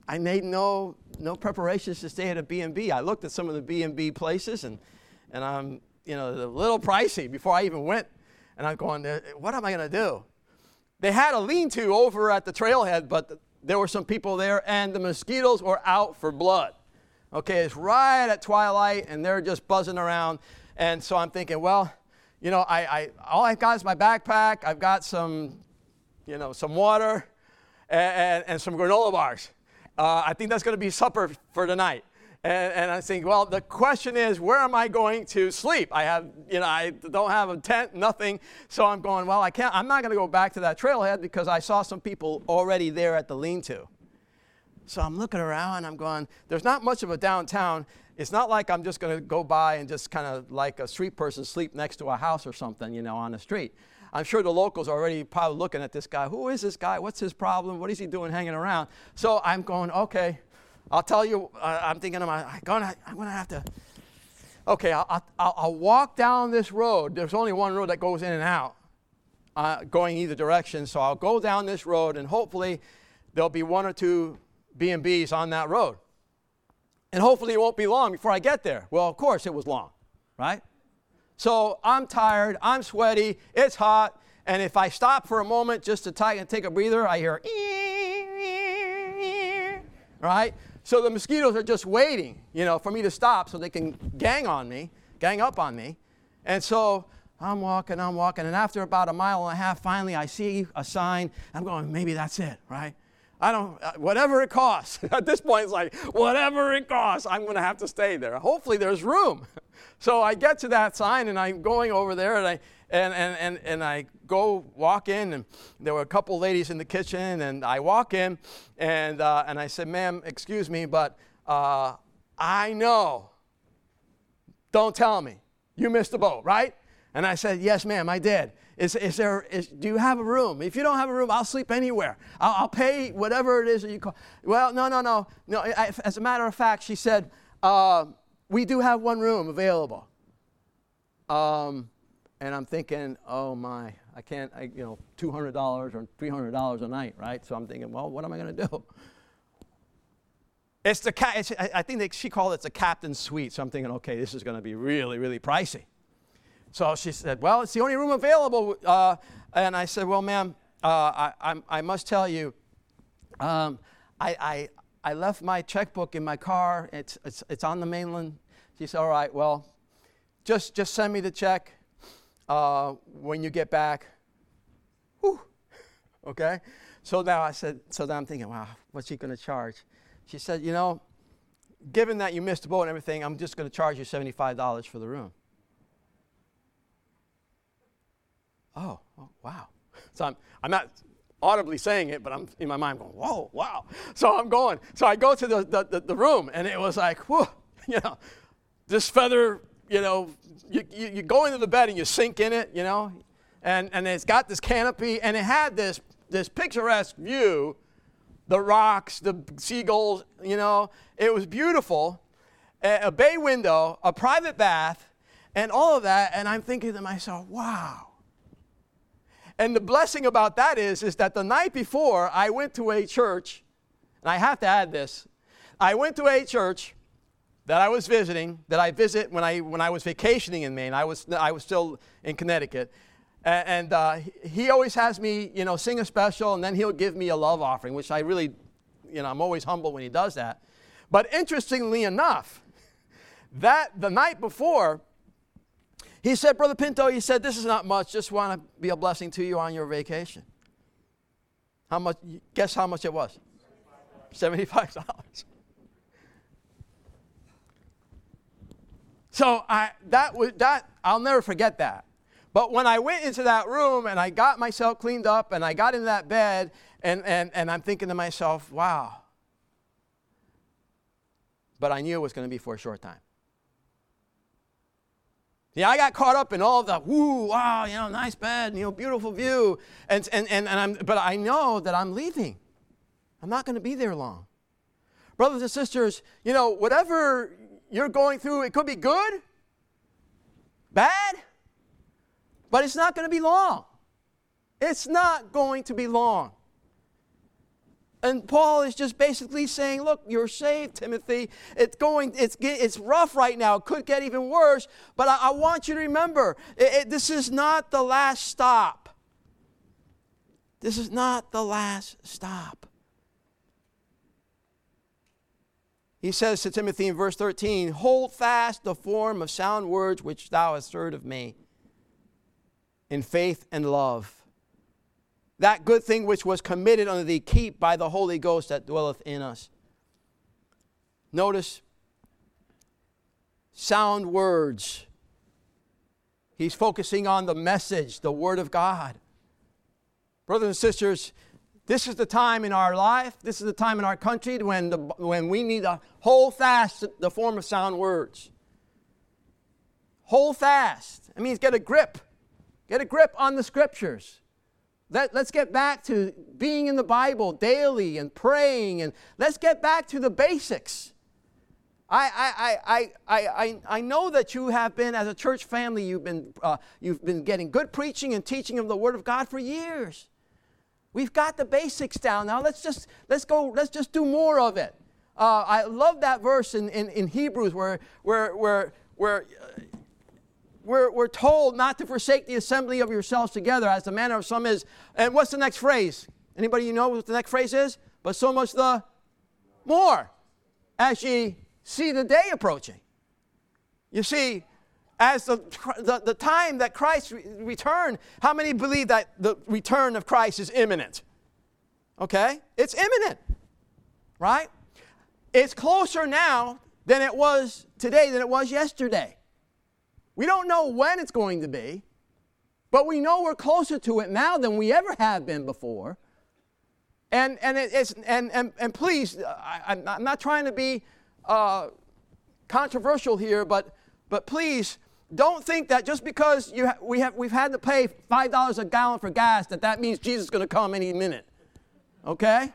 I made no preparations to stay at a B&B. I looked at some of the B&B places, and I'm, they're a little pricey before I even went. And I'm going, what am I going to do? They had a lean-to over at the trailhead, but there were some people there, and the mosquitoes were out for blood. Okay, it's right at twilight, and they're just buzzing around. And so I'm thinking, well, all I've got is my backpack. I've got some water and some granola bars. I think that's going to be supper for tonight. And I think, well, the question is, where am I going to sleep? I don't have a tent, nothing. So I'm going, well, I'm not going to go back to that trailhead because I saw some people already there at the lean-to. So I'm looking around and I'm going, there's not much of a downtown. It's not like I'm just going to go by and just kind of like a street person sleep next to a house or something, on the street. I'm sure the locals are already probably looking at this guy. Who is this guy? What's his problem? What is he doing hanging around? So I'm going, okay. I'll tell you, I'm thinking, I'm going to have to, okay, I'll walk down this road. There's only one road that goes in and out, going either direction. So I'll go down this road, and hopefully there'll be one or two B&Bs on that road. And hopefully it won't be long before I get there. Well, of course it was long, right? So I'm tired, I'm sweaty, it's hot, and if I stop for a moment just to take a breather, I hear, right? So the mosquitoes are just waiting, for me to stop so they can gang up on me. And so I'm walking, and after about 1.5 miles, finally I see a sign. I'm going, maybe that's it, right? Whatever it costs. At this point, it's like, whatever it costs, I'm going to have to stay there. Hopefully there's room. So I get to that sign, and I'm going over there, and I go walk in, and there were a couple ladies in the kitchen, and I walk in, and I said, ma'am, excuse me, but I know. Don't tell me. You missed the boat, right? And I said, yes, ma'am, I did. Do you have a room? If you don't have a room, I'll sleep anywhere. I'll pay whatever it is that you call. Well, no. As a matter of fact, she said, we do have one room available. And I'm thinking, oh my, I can't, $200 or $300 a night, right? So I'm thinking, well, what am I going to do? I think she called it the captain's suite. So I'm thinking, okay, this is going to be really, really pricey. So she said, well, it's the only room available. And I said, well, ma'am, I must tell you, I left my checkbook in my car. It's on the mainland. She said, all right, well, just send me the check when you get back. Whew. Okay? So now I'm thinking, wow, what's she going to charge? She said, given that you missed the boat and everything, I'm just going to charge you $75 for the room. Oh, wow. So I'm not audibly saying it, but I'm in my mind going, whoa, wow. So I'm going. So I go to the room, and it was like, whew, this feather, you go into the bed and you sink in it, and it's got this canopy, and it had this picturesque view, the rocks, the seagulls, it was beautiful, a bay window, a private bath, and all of that, and I'm thinking to myself, wow. And the blessing about that is that the night before, I went to a church, and I have to add this. I went to a church that I was visiting, that I visit when I was vacationing in Maine. I was still in Connecticut. And he always has me, sing a special, and then he'll give me a love offering, which I really, I'm always humble when he does that. But interestingly enough, that the night before, he said, Brother Pinto, he said, this is not much. Just want to be a blessing to you on your vacation. How much? Guess how much it was? $75. So I'll never forget that. But when I went into that room and I got myself cleaned up and I got in that bed and I'm thinking to myself, wow. But I knew it was going to be for a short time. Yeah, I got caught up in all the wow, nice bed, beautiful view, but I know that I'm leaving. I'm not going to be there long. Brothers and sisters, whatever you're going through, it could be good, bad, but it's not going to be long. It's not going to be long. And Paul is just basically saying, look, you're saved, Timothy. It's rough right now. It could get even worse. But I want you to remember, this is not the last stop. This is not the last stop. He says to Timothy in verse 13, hold fast the form of sound words which thou hast heard of me, in faith and love. That good thing which was committed unto thee, keep by the Holy Ghost that dwelleth in us. Notice, sound words. He's focusing on the message, the Word of God. Brothers and sisters, this is the time in our life, this is the time in our country when we need to hold fast the form of sound words. Hold fast. It means get a grip. Get a grip on the Scriptures. Let's get back to being in the Bible daily and praying, and let's get back to the basics. I know that you have been, as a church family, you've been getting good preaching and teaching of the Word of God for years. We've got the basics down now. Let's just do more of it. I love that verse in Hebrews where we're told not to forsake the assembly of yourselves together, as the manner of some is. And what's the next phrase? Anybody know what the next phrase is? But so much the more, as ye see the day approaching. You see, as the time that Christ returned, how many believe that the return of Christ is imminent? Okay? It's imminent, right? It's closer now than it was today, than it was yesterday. We don't know when it's going to be, but we know we're closer to it now than we ever have been before. And please, I'm not trying to be controversial here, but please don't think that just because we've had to pay $5 a gallon for gas that means Jesus is going to come any minute. Okay?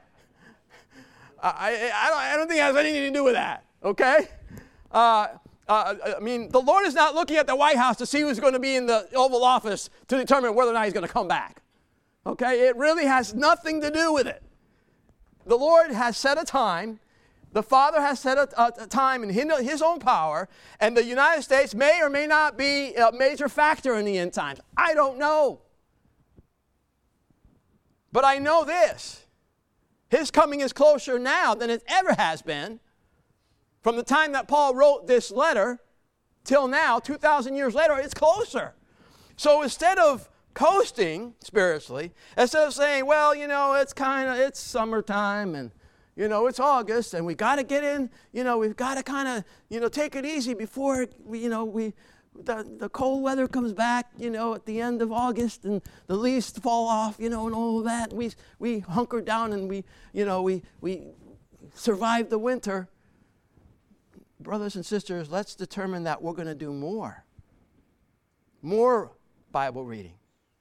I don't think it has anything to do with that. Okay? I mean, the Lord is not looking at the White House to see who's going to be in the Oval Office to determine whether or not he's going to come back. Okay? It really has nothing to do with it. The Lord has set a time. The Father has set a time in His own power, and the United States may or may not be a major factor in the end times. I don't know. But I know this. His coming is closer now than it ever has been. From the time that Paul wrote this letter till now, 2,000 years later, it's closer. So instead of coasting spiritually, instead of saying, well, it's summertime and, it's August and we got to get in, we've got to kind of, take it easy before, the cold weather comes back, at the end of August and the leaves fall off, and all of that. We hunker down and we survive the winter. Brothers and sisters, let's determine that we're going to do more. More Bible reading.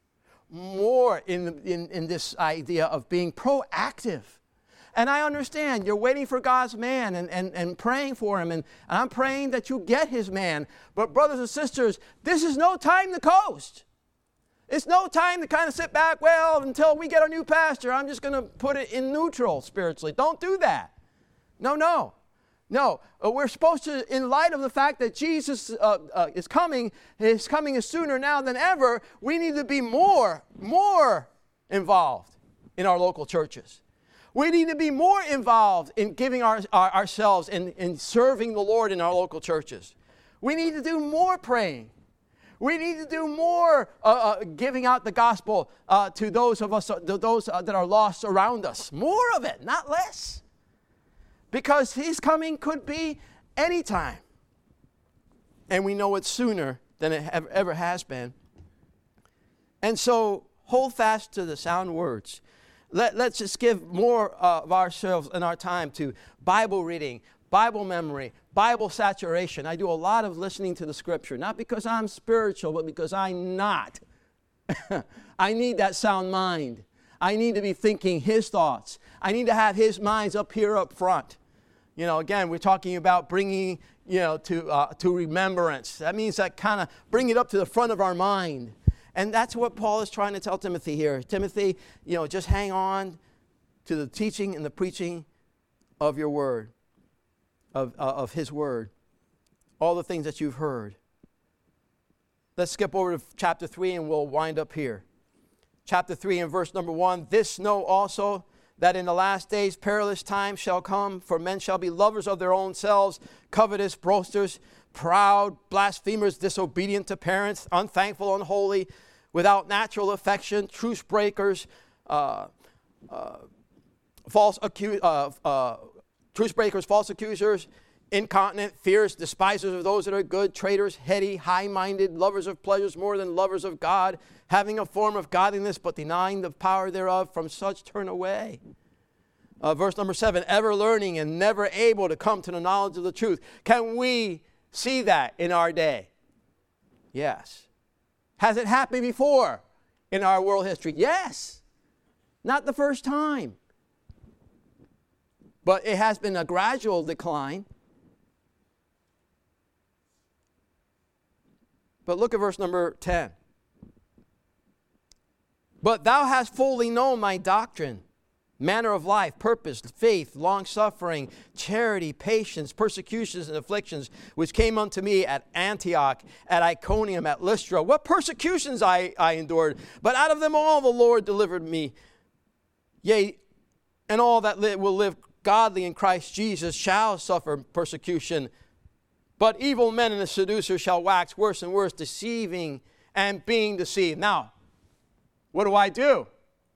More in this idea of being proactive. And I understand you're waiting for God's man and praying for him. And I'm praying that you get his man. But brothers and sisters, this is no time to coast. It's no time to kind of sit back, well, until we get a new pastor, I'm just going to put it in neutral spiritually. Don't do that. No. We're supposed to, in light of the fact that Jesus is coming sooner now than ever, we need to be more involved in our local churches. We need to be more involved in giving ourselves in serving the Lord in our local churches. We need to do more praying. We need to do more giving out the gospel to those of us, that are lost around us. More of it, not less. Because his coming could be any time. And we know it's sooner than it ever has been. And so hold fast to the sound words. Let's just give more of ourselves and our time to Bible reading, Bible memory, Bible saturation. I do a lot of listening to the Scripture, not because I'm spiritual, but because I'm not. I need that sound mind. I need to be thinking his thoughts. I need to have his minds up here up front. Again, we're talking about bringing, to remembrance. That means that kind of bring it up to the front of our mind. And that's what Paul is trying to tell Timothy here. Timothy, just hang on to the teaching and the preaching of your word, of his word, all the things that you've heard. Let's skip over to chapter 3 and we'll wind up here. Chapter 3 and verse number 1, this know also that in the last days perilous times shall come, for men shall be lovers of their own selves, covetous, boasters, proud, blasphemers, disobedient to parents, unthankful, unholy, without natural affection, truce breakers, false accusers, incontinent, fierce, despisers of those that are good, traitors, heady, high-minded, lovers of pleasures more than lovers of God, having a form of godliness but denying the power thereof. From such turn away. Verse number 7, ever learning and never able to come to the knowledge of the truth. Can we see that in our day? Yes. Has it happened before in our world history? Yes. Not the first time. But it has been a gradual decline. But look at verse number 10. But thou hast fully known my doctrine, manner of life, purpose, faith, long-suffering, charity, patience, persecutions, and afflictions, which came unto me at Antioch, at Iconium, at Lystra. What persecutions I endured, but out of them all the Lord delivered me. Yea, and all that will live godly in Christ Jesus shall suffer persecution. But evil men and the seducers shall wax worse and worse, deceiving and being deceived. Now, what do I do?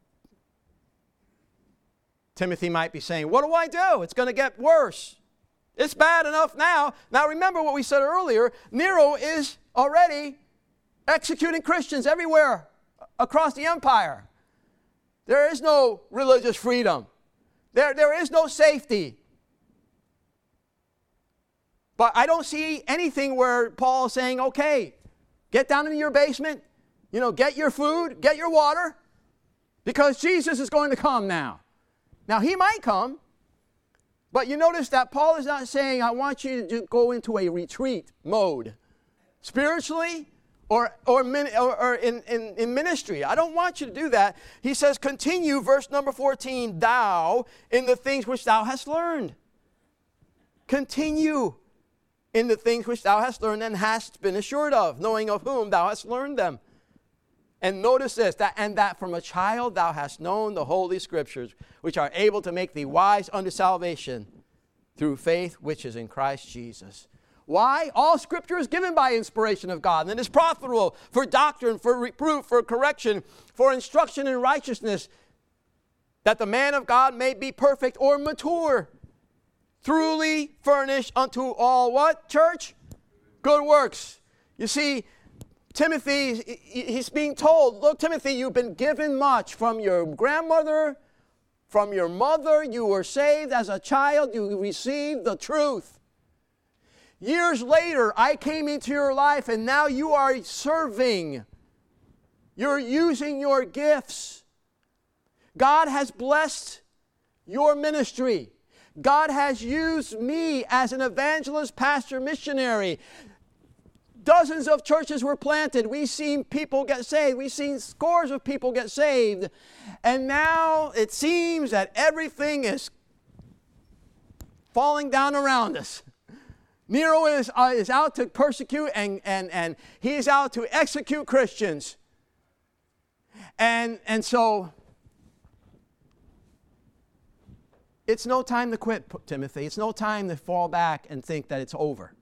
Timothy might be saying, what do I do? It's going to get worse. It's bad enough now. Now remember what we said earlier. Nero is already executing Christians everywhere across the empire. There is no religious freedom. There is no safety. But I don't see anything where Paul is saying, okay, get down into your basement, get your food, get your water, because Jesus is going to come now. Now, he might come, but you notice that Paul is not saying, I want you to go into a retreat mode, spiritually or in ministry. I don't want you to do that. He says, continue, verse number 14, thou in the things which thou hast learned. Continue in the things which thou hast learned and hast been assured of, knowing of whom thou hast learned them. And notice this, that from a child thou hast known the holy scriptures, which are able to make thee wise unto salvation through faith which is in Christ Jesus. Why? All scripture is given by inspiration of God, and is profitable for doctrine, for reproof, for correction, for instruction in righteousness, that the man of God may be perfect or mature, truly furnished unto all what, church? Good works. You see, Timothy, he's being told, look, Timothy, you've been given much from your grandmother, from your mother. You were saved as a child. You received the truth. Years later, I came into your life, and now you are serving. You're using your gifts. God has blessed your ministry. God has used me as an evangelist, pastor, missionary. Dozens of churches were planted. We've seen people get saved. We've seen scores of people get saved. And now it seems that everything is falling down around us. Nero is out to persecute and he is out to execute Christians. And so it's no time to quit, Timothy. It's no time to fall back and think that it's over.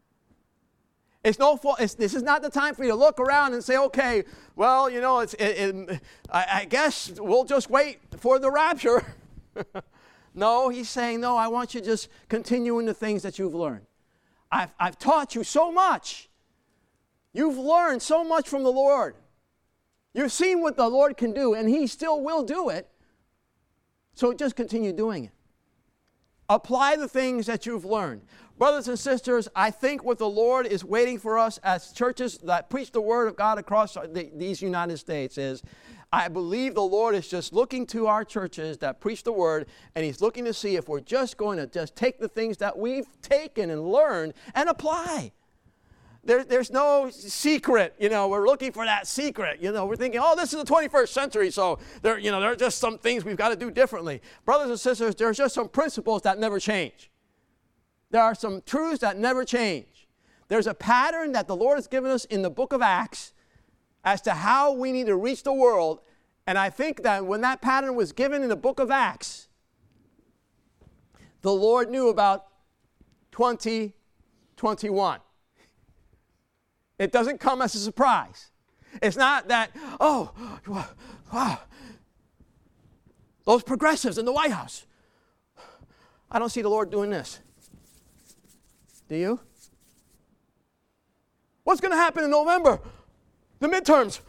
This is not the time for you to look around and say, okay, well, I guess we'll just wait for the rapture. No, he's saying, no, I want you to just continue in the things that you've learned. I've taught you so much. You've learned so much from the Lord. You've seen what the Lord can do, and he still will do it. So just continue doing it. Apply the things that you've learned. Brothers and sisters, I think what the Lord is waiting for us as churches that preach the Word of God across these United States is, I believe the Lord is just looking to our churches that preach the Word, and he's looking to see if we're just going to just take the things that we've taken and learned and apply. there's no secret. We're looking for that secret. We're thinking, oh, this is the 21st century, so there are just some things we've got to do differently. Brothers and sisters, there's just some principles that never change. There are some truths that never change. There's a pattern that the Lord has given us in the book of Acts as to how we need to reach the world. And I think that when that pattern was given in the book of Acts, the Lord knew about 2021. It doesn't come as a surprise. It's not that, oh, wow, those progressives in the White House. I don't see the Lord doing this. Do you? What's going to happen in November? The midterms.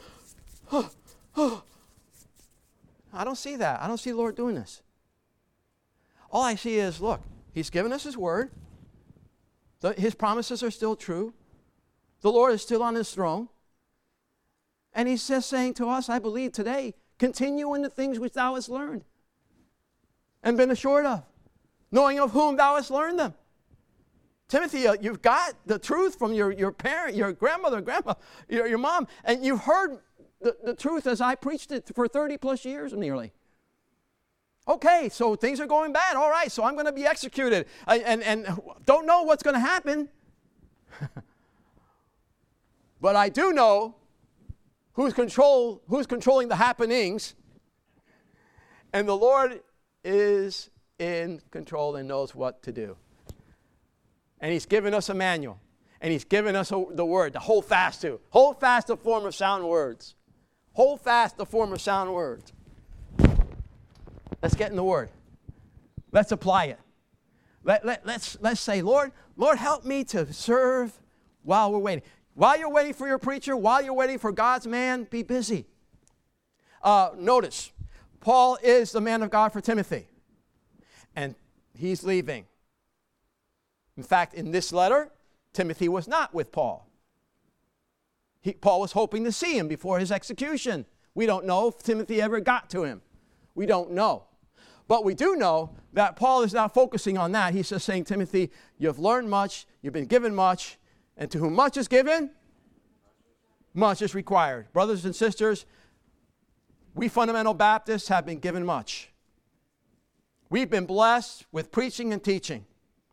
I don't see that. I don't see the Lord doing this. All I see is, look, He's given us His word. His promises are still true. The Lord is still on His throne. And He's just saying to us, I believe today, continue in the things which thou hast learned and been assured of, knowing of whom thou hast learned them. Timothy, you've got the truth from your parent, your grandmother, grandpa, your mom, and you've heard the truth as I preached it for 30 plus years nearly. Okay, so things are going bad. All right, so I'm going to be executed. And don't know what's going to happen. But I do know who's controlling the happenings. And the Lord is in control and knows what to do. And He's given us a manual. And He's given us the word to hold fast to. Hold fast the form of sound words. Hold fast the form of sound words. Let's get in the word. Let's apply it. Let's say, Lord, help me to serve while we're waiting. While you're waiting for your preacher, while you're waiting for God's man, be busy. Notice, Paul is the man of God for Timothy. And he's leaving. In fact, in this letter, Timothy was not with Paul. Paul was hoping to see him before his execution. We don't know if Timothy ever got to him. We don't know. But we do know that Paul is not focusing on that. He's just saying, Timothy, you've learned much, you've been given much, and to whom much is given, much is required. Brothers and sisters, we fundamental Baptists have been given much. We've been blessed with preaching and teaching.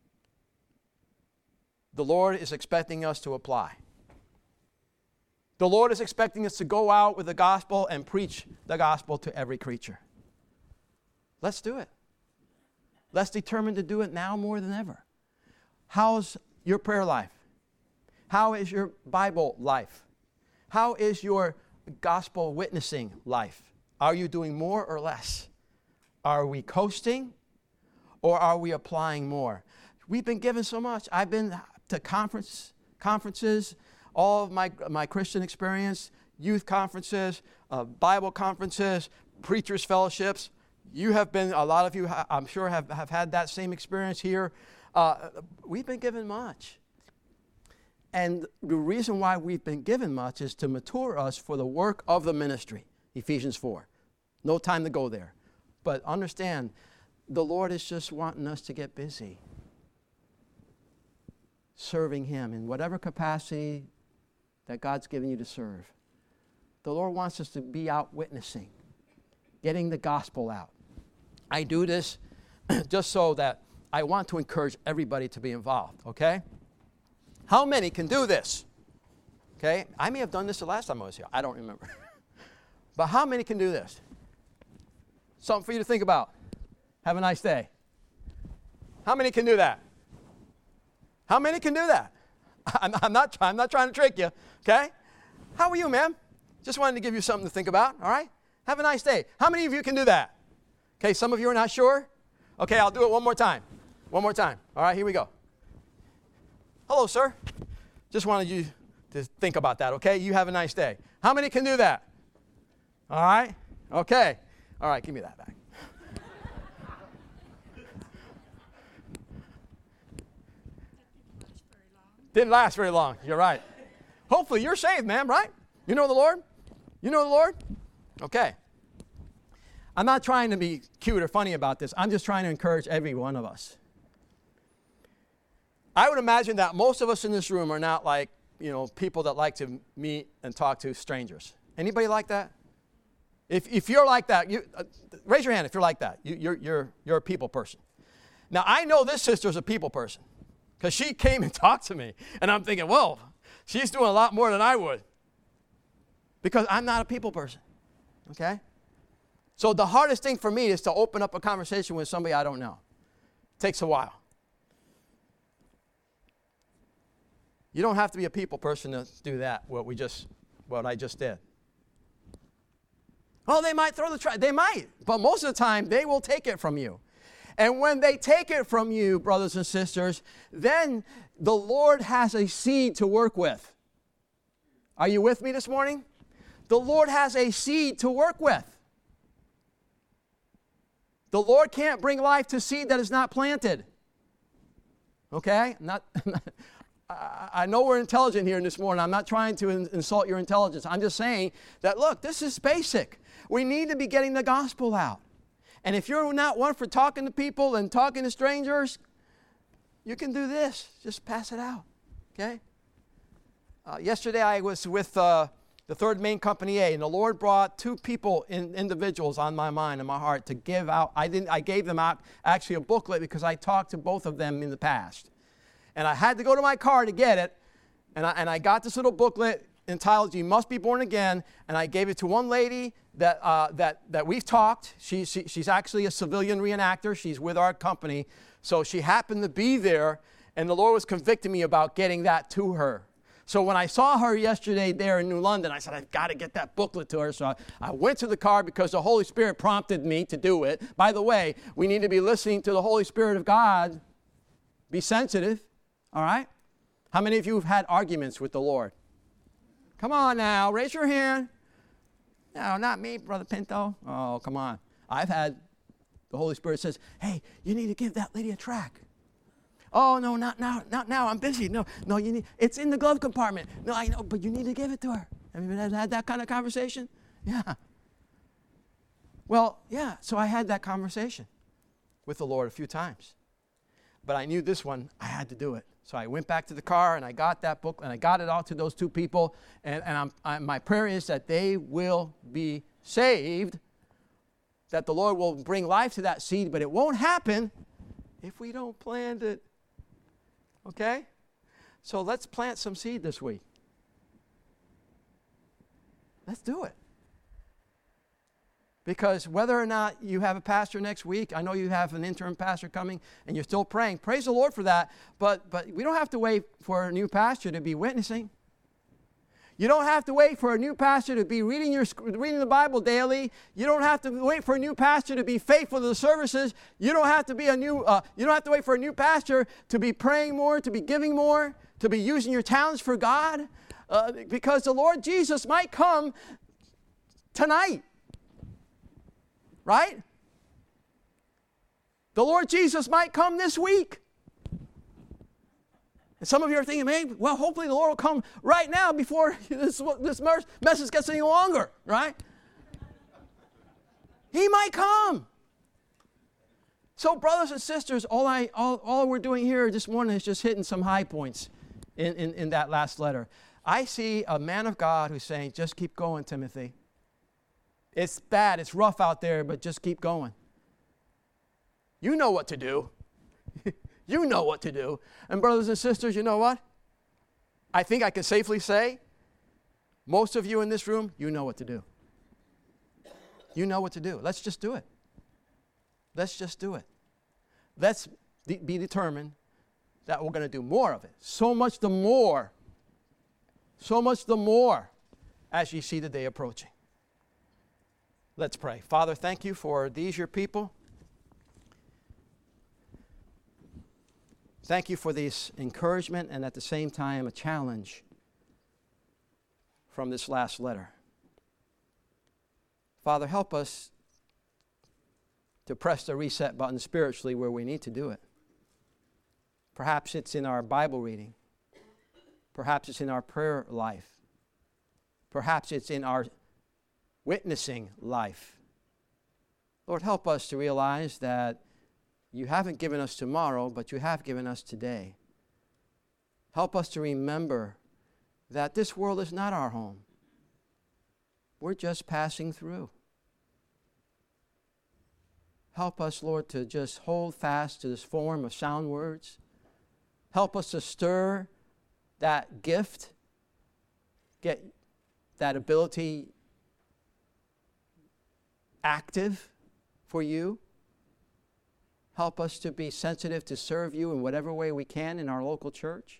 The Lord is expecting us to apply. The Lord is expecting us to go out with the gospel and preach the gospel to every creature. Let's do it. Let's determine to do it now more than ever. How's your prayer life? How is your Bible life? How is your gospel witnessing life? Are you doing more or less? Are we coasting or are we applying more? We've been given so much. I've been to conferences, all of my Christian experience, youth conferences, Bible conferences, preachers' fellowships. You have been, a lot of you, I'm sure, have had that same experience here. We've been given much. And the reason why we've been given much is to mature us for the work of the ministry, Ephesians 4. No time to go there. But understand, the Lord is just wanting us to get busy serving Him in whatever capacity that God's given you to serve. The Lord wants us to be out witnessing, getting the gospel out. I do this just so that I want to encourage everybody to be involved, okay? How many can do this? Okay? I may have done this the last time I was here. I don't remember. But how many can do this? Something for you to think about. Have a nice day. How many can do that? How many can do that? I'm not trying to trick you, okay? How are you, ma'am? Just wanted to give you something to think about, all right? Have a nice day. How many of you can do that? Okay, some of you are not sure. Okay, I'll do it one more time. One more time. All right, here we go. Hello, sir. Just wanted you to think about that, okay? You have a nice day. How many can do that? All right? Okay. All right, give me that back. Didn't last very long. You're right. Hopefully you're saved, ma'am, right? You know the Lord? You know the Lord? Okay. I'm not trying to be cute or funny about this. I'm just trying to encourage every one of us. I would imagine that most of us in this room are not like people that like to meet and talk to strangers. Anybody like that? If you're like that, raise your hand if you're like that. You're a people person. Now, I know this sister's a people person because she came and talked to me. And I'm thinking, whoa, she's doing a lot more than I would because I'm not a people person, okay? So the hardest thing for me is to open up a conversation with somebody I don't know. It takes a while. You don't have to be a people person to do that, what I just did. Oh, they might throw the trash. They might. But most of the time, they will take it from you. And when they take it from you, brothers and sisters, then the Lord has a seed to work with. Are you with me this morning? The Lord has a seed to work with. The Lord can't bring life to seed that is not planted. Okay? I know we're intelligent here this morning. I'm not trying to insult your intelligence. I'm just saying that, look, this is basic. We need to be getting the gospel out. And if you're not one for talking to people and talking to strangers, you can do this. Just pass it out, okay? Yesterday I was with the Third Main Company A, and the Lord brought two individuals on my mind and my heart to give out. I gave them out actually a booklet because I talked to both of them in the past. And I had to go to my car to get it, and I got this little booklet entitled "You Must Be Born Again," and I gave it to one lady that we've talked. She's actually a civilian reenactor. She's with our company, so she happened to be there, and the Lord was convicting me about getting that to her. So when I saw her yesterday there in New London, I said, I've got to get that booklet to her. So I went to the car because the Holy Spirit prompted me to do it. By the way, we need to be listening to the Holy Spirit of God. Be sensitive, all right? How many of you have had arguments with the Lord? Come on now, raise your hand. No, not me, Brother Pinto. Oh, come on. The Holy Spirit says, hey, you need to give that lady a tract. Oh, no, not now. I'm busy. No, it's in the glove compartment. No, I know, but you need to give it to her. Have you ever had that kind of conversation? Yeah. Well, yeah, so I had that conversation with the Lord a few times. But I knew this one, I had to do it. So I went back to the car and I got that book and I got it out to those two people. And my prayer is that they will be saved, that the Lord will bring life to that seed, but it won't happen if we don't plant it. Okay? So let's plant some seed this week. Let's do it. Because whether or not you have a pastor next week, I know you have an interim pastor coming and you're still praying. Praise the Lord for that. But we don't have to wait for a new pastor to be witnessing. You don't have to wait for a new pastor to be reading the Bible daily. You don't have to wait for a new pastor to be faithful to the services. You don't have to wait for a new pastor to be praying more, to be giving more, to be using your talents for God, because the Lord Jesus might come tonight, right? The Lord Jesus might come this week. And some of you are thinking, hey, well, hopefully the Lord will come right now before this message gets any longer, right? He might come. So, brothers and sisters, all we're doing here this morning is just hitting some high points in that last letter. I see a man of God who's saying, just keep going, Timothy. It's bad, it's rough out there, but just keep going. You know what to do. You know what to do. And brothers and sisters, you know what? I think I can safely say, most of you in this room, you know what to do. You know what to do. Let's just do it. Let's just do it. Let's be determined that we're going to do more of it. So much the more as you see the day approaching. Let's pray. Father, thank you for these, your people. Thank you for this encouragement and at the same time a challenge from this last letter. Father, help us to press the reset button spiritually where we need to do it. Perhaps it's in our Bible reading. Perhaps it's in our prayer life. Perhaps it's in our witnessing life. Lord, help us to realize that you haven't given us tomorrow, but you have given us today. Help us to remember that this world is not our home. We're just passing through. Help us, Lord, to just hold fast to this form of sound words. Help us to stir that gift, get that ability active for you. Help us to be sensitive to serve you in whatever way we can in our local church.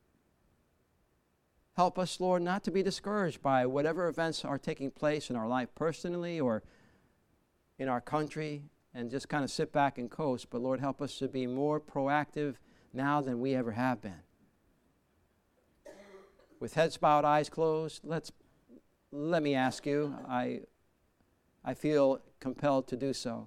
Help us, Lord, not to be discouraged by whatever events are taking place in our life personally or in our country and just kind of sit back and coast. But Lord, help us to be more proactive now than we ever have been. With heads bowed, eyes closed, let me ask you, I feel compelled to do so.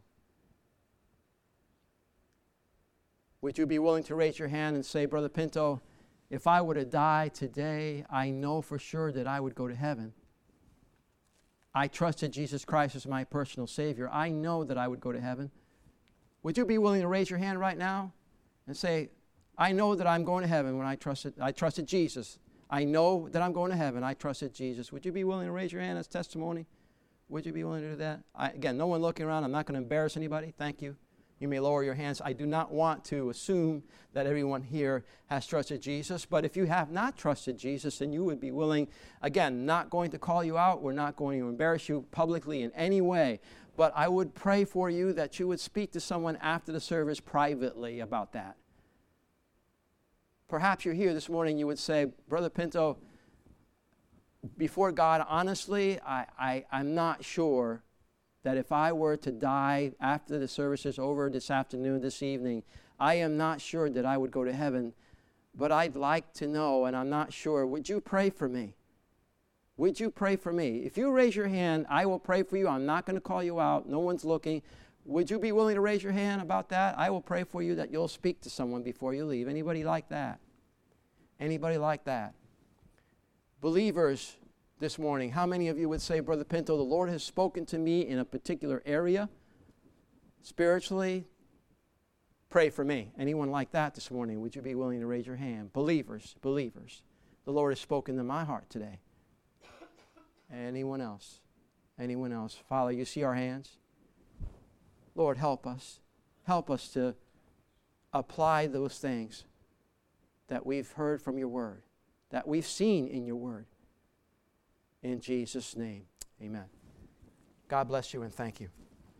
Would you be willing to raise your hand and say, Brother Pinto, if I were to die today, I know for sure that I would go to heaven. I trusted Jesus Christ as my personal Savior. I know that I would go to heaven. Would you be willing to raise your hand right now and say, I know that I'm going to heaven when I trusted Jesus. I know that I'm going to heaven. I trusted Jesus. Would you be willing to raise your hand as testimony? Would you be willing to do that? Again, no one looking around. I'm not going to embarrass anybody. Thank you. You may lower your hands. I do not want to assume that everyone here has trusted Jesus, but if you have not trusted Jesus and you would be willing, again, not going to call you out, we're not going to embarrass you publicly in any way, but I would pray for you that you would speak to someone after the service privately about that. Perhaps you're here this morning, you would say, Brother Pinto, before God, honestly, I'm not sure that if I were to die after the service is over this afternoon, this evening, I am not sure that I would go to heaven, but I'd like to know, and I'm not sure. Would you pray for me? Would you pray for me? If you raise your hand, I will pray for you. I'm not going to call you out. No one's looking. Would you be willing to raise your hand about that? I will pray for you that you'll speak to someone before you leave. Anybody like that? Anybody like that? Believers, this morning, how many of you would say, Brother Pinto, the Lord has spoken to me in a particular area, spiritually? Pray for me. Anyone like that this morning? Would you be willing to raise your hand? Believers, the Lord has spoken to my heart today. Anyone else? Anyone else? Father, you see our hands? Lord, help us. Help us to apply those things that we've heard from your word, that we've seen in your word. In Jesus' name, amen. God bless you and thank you.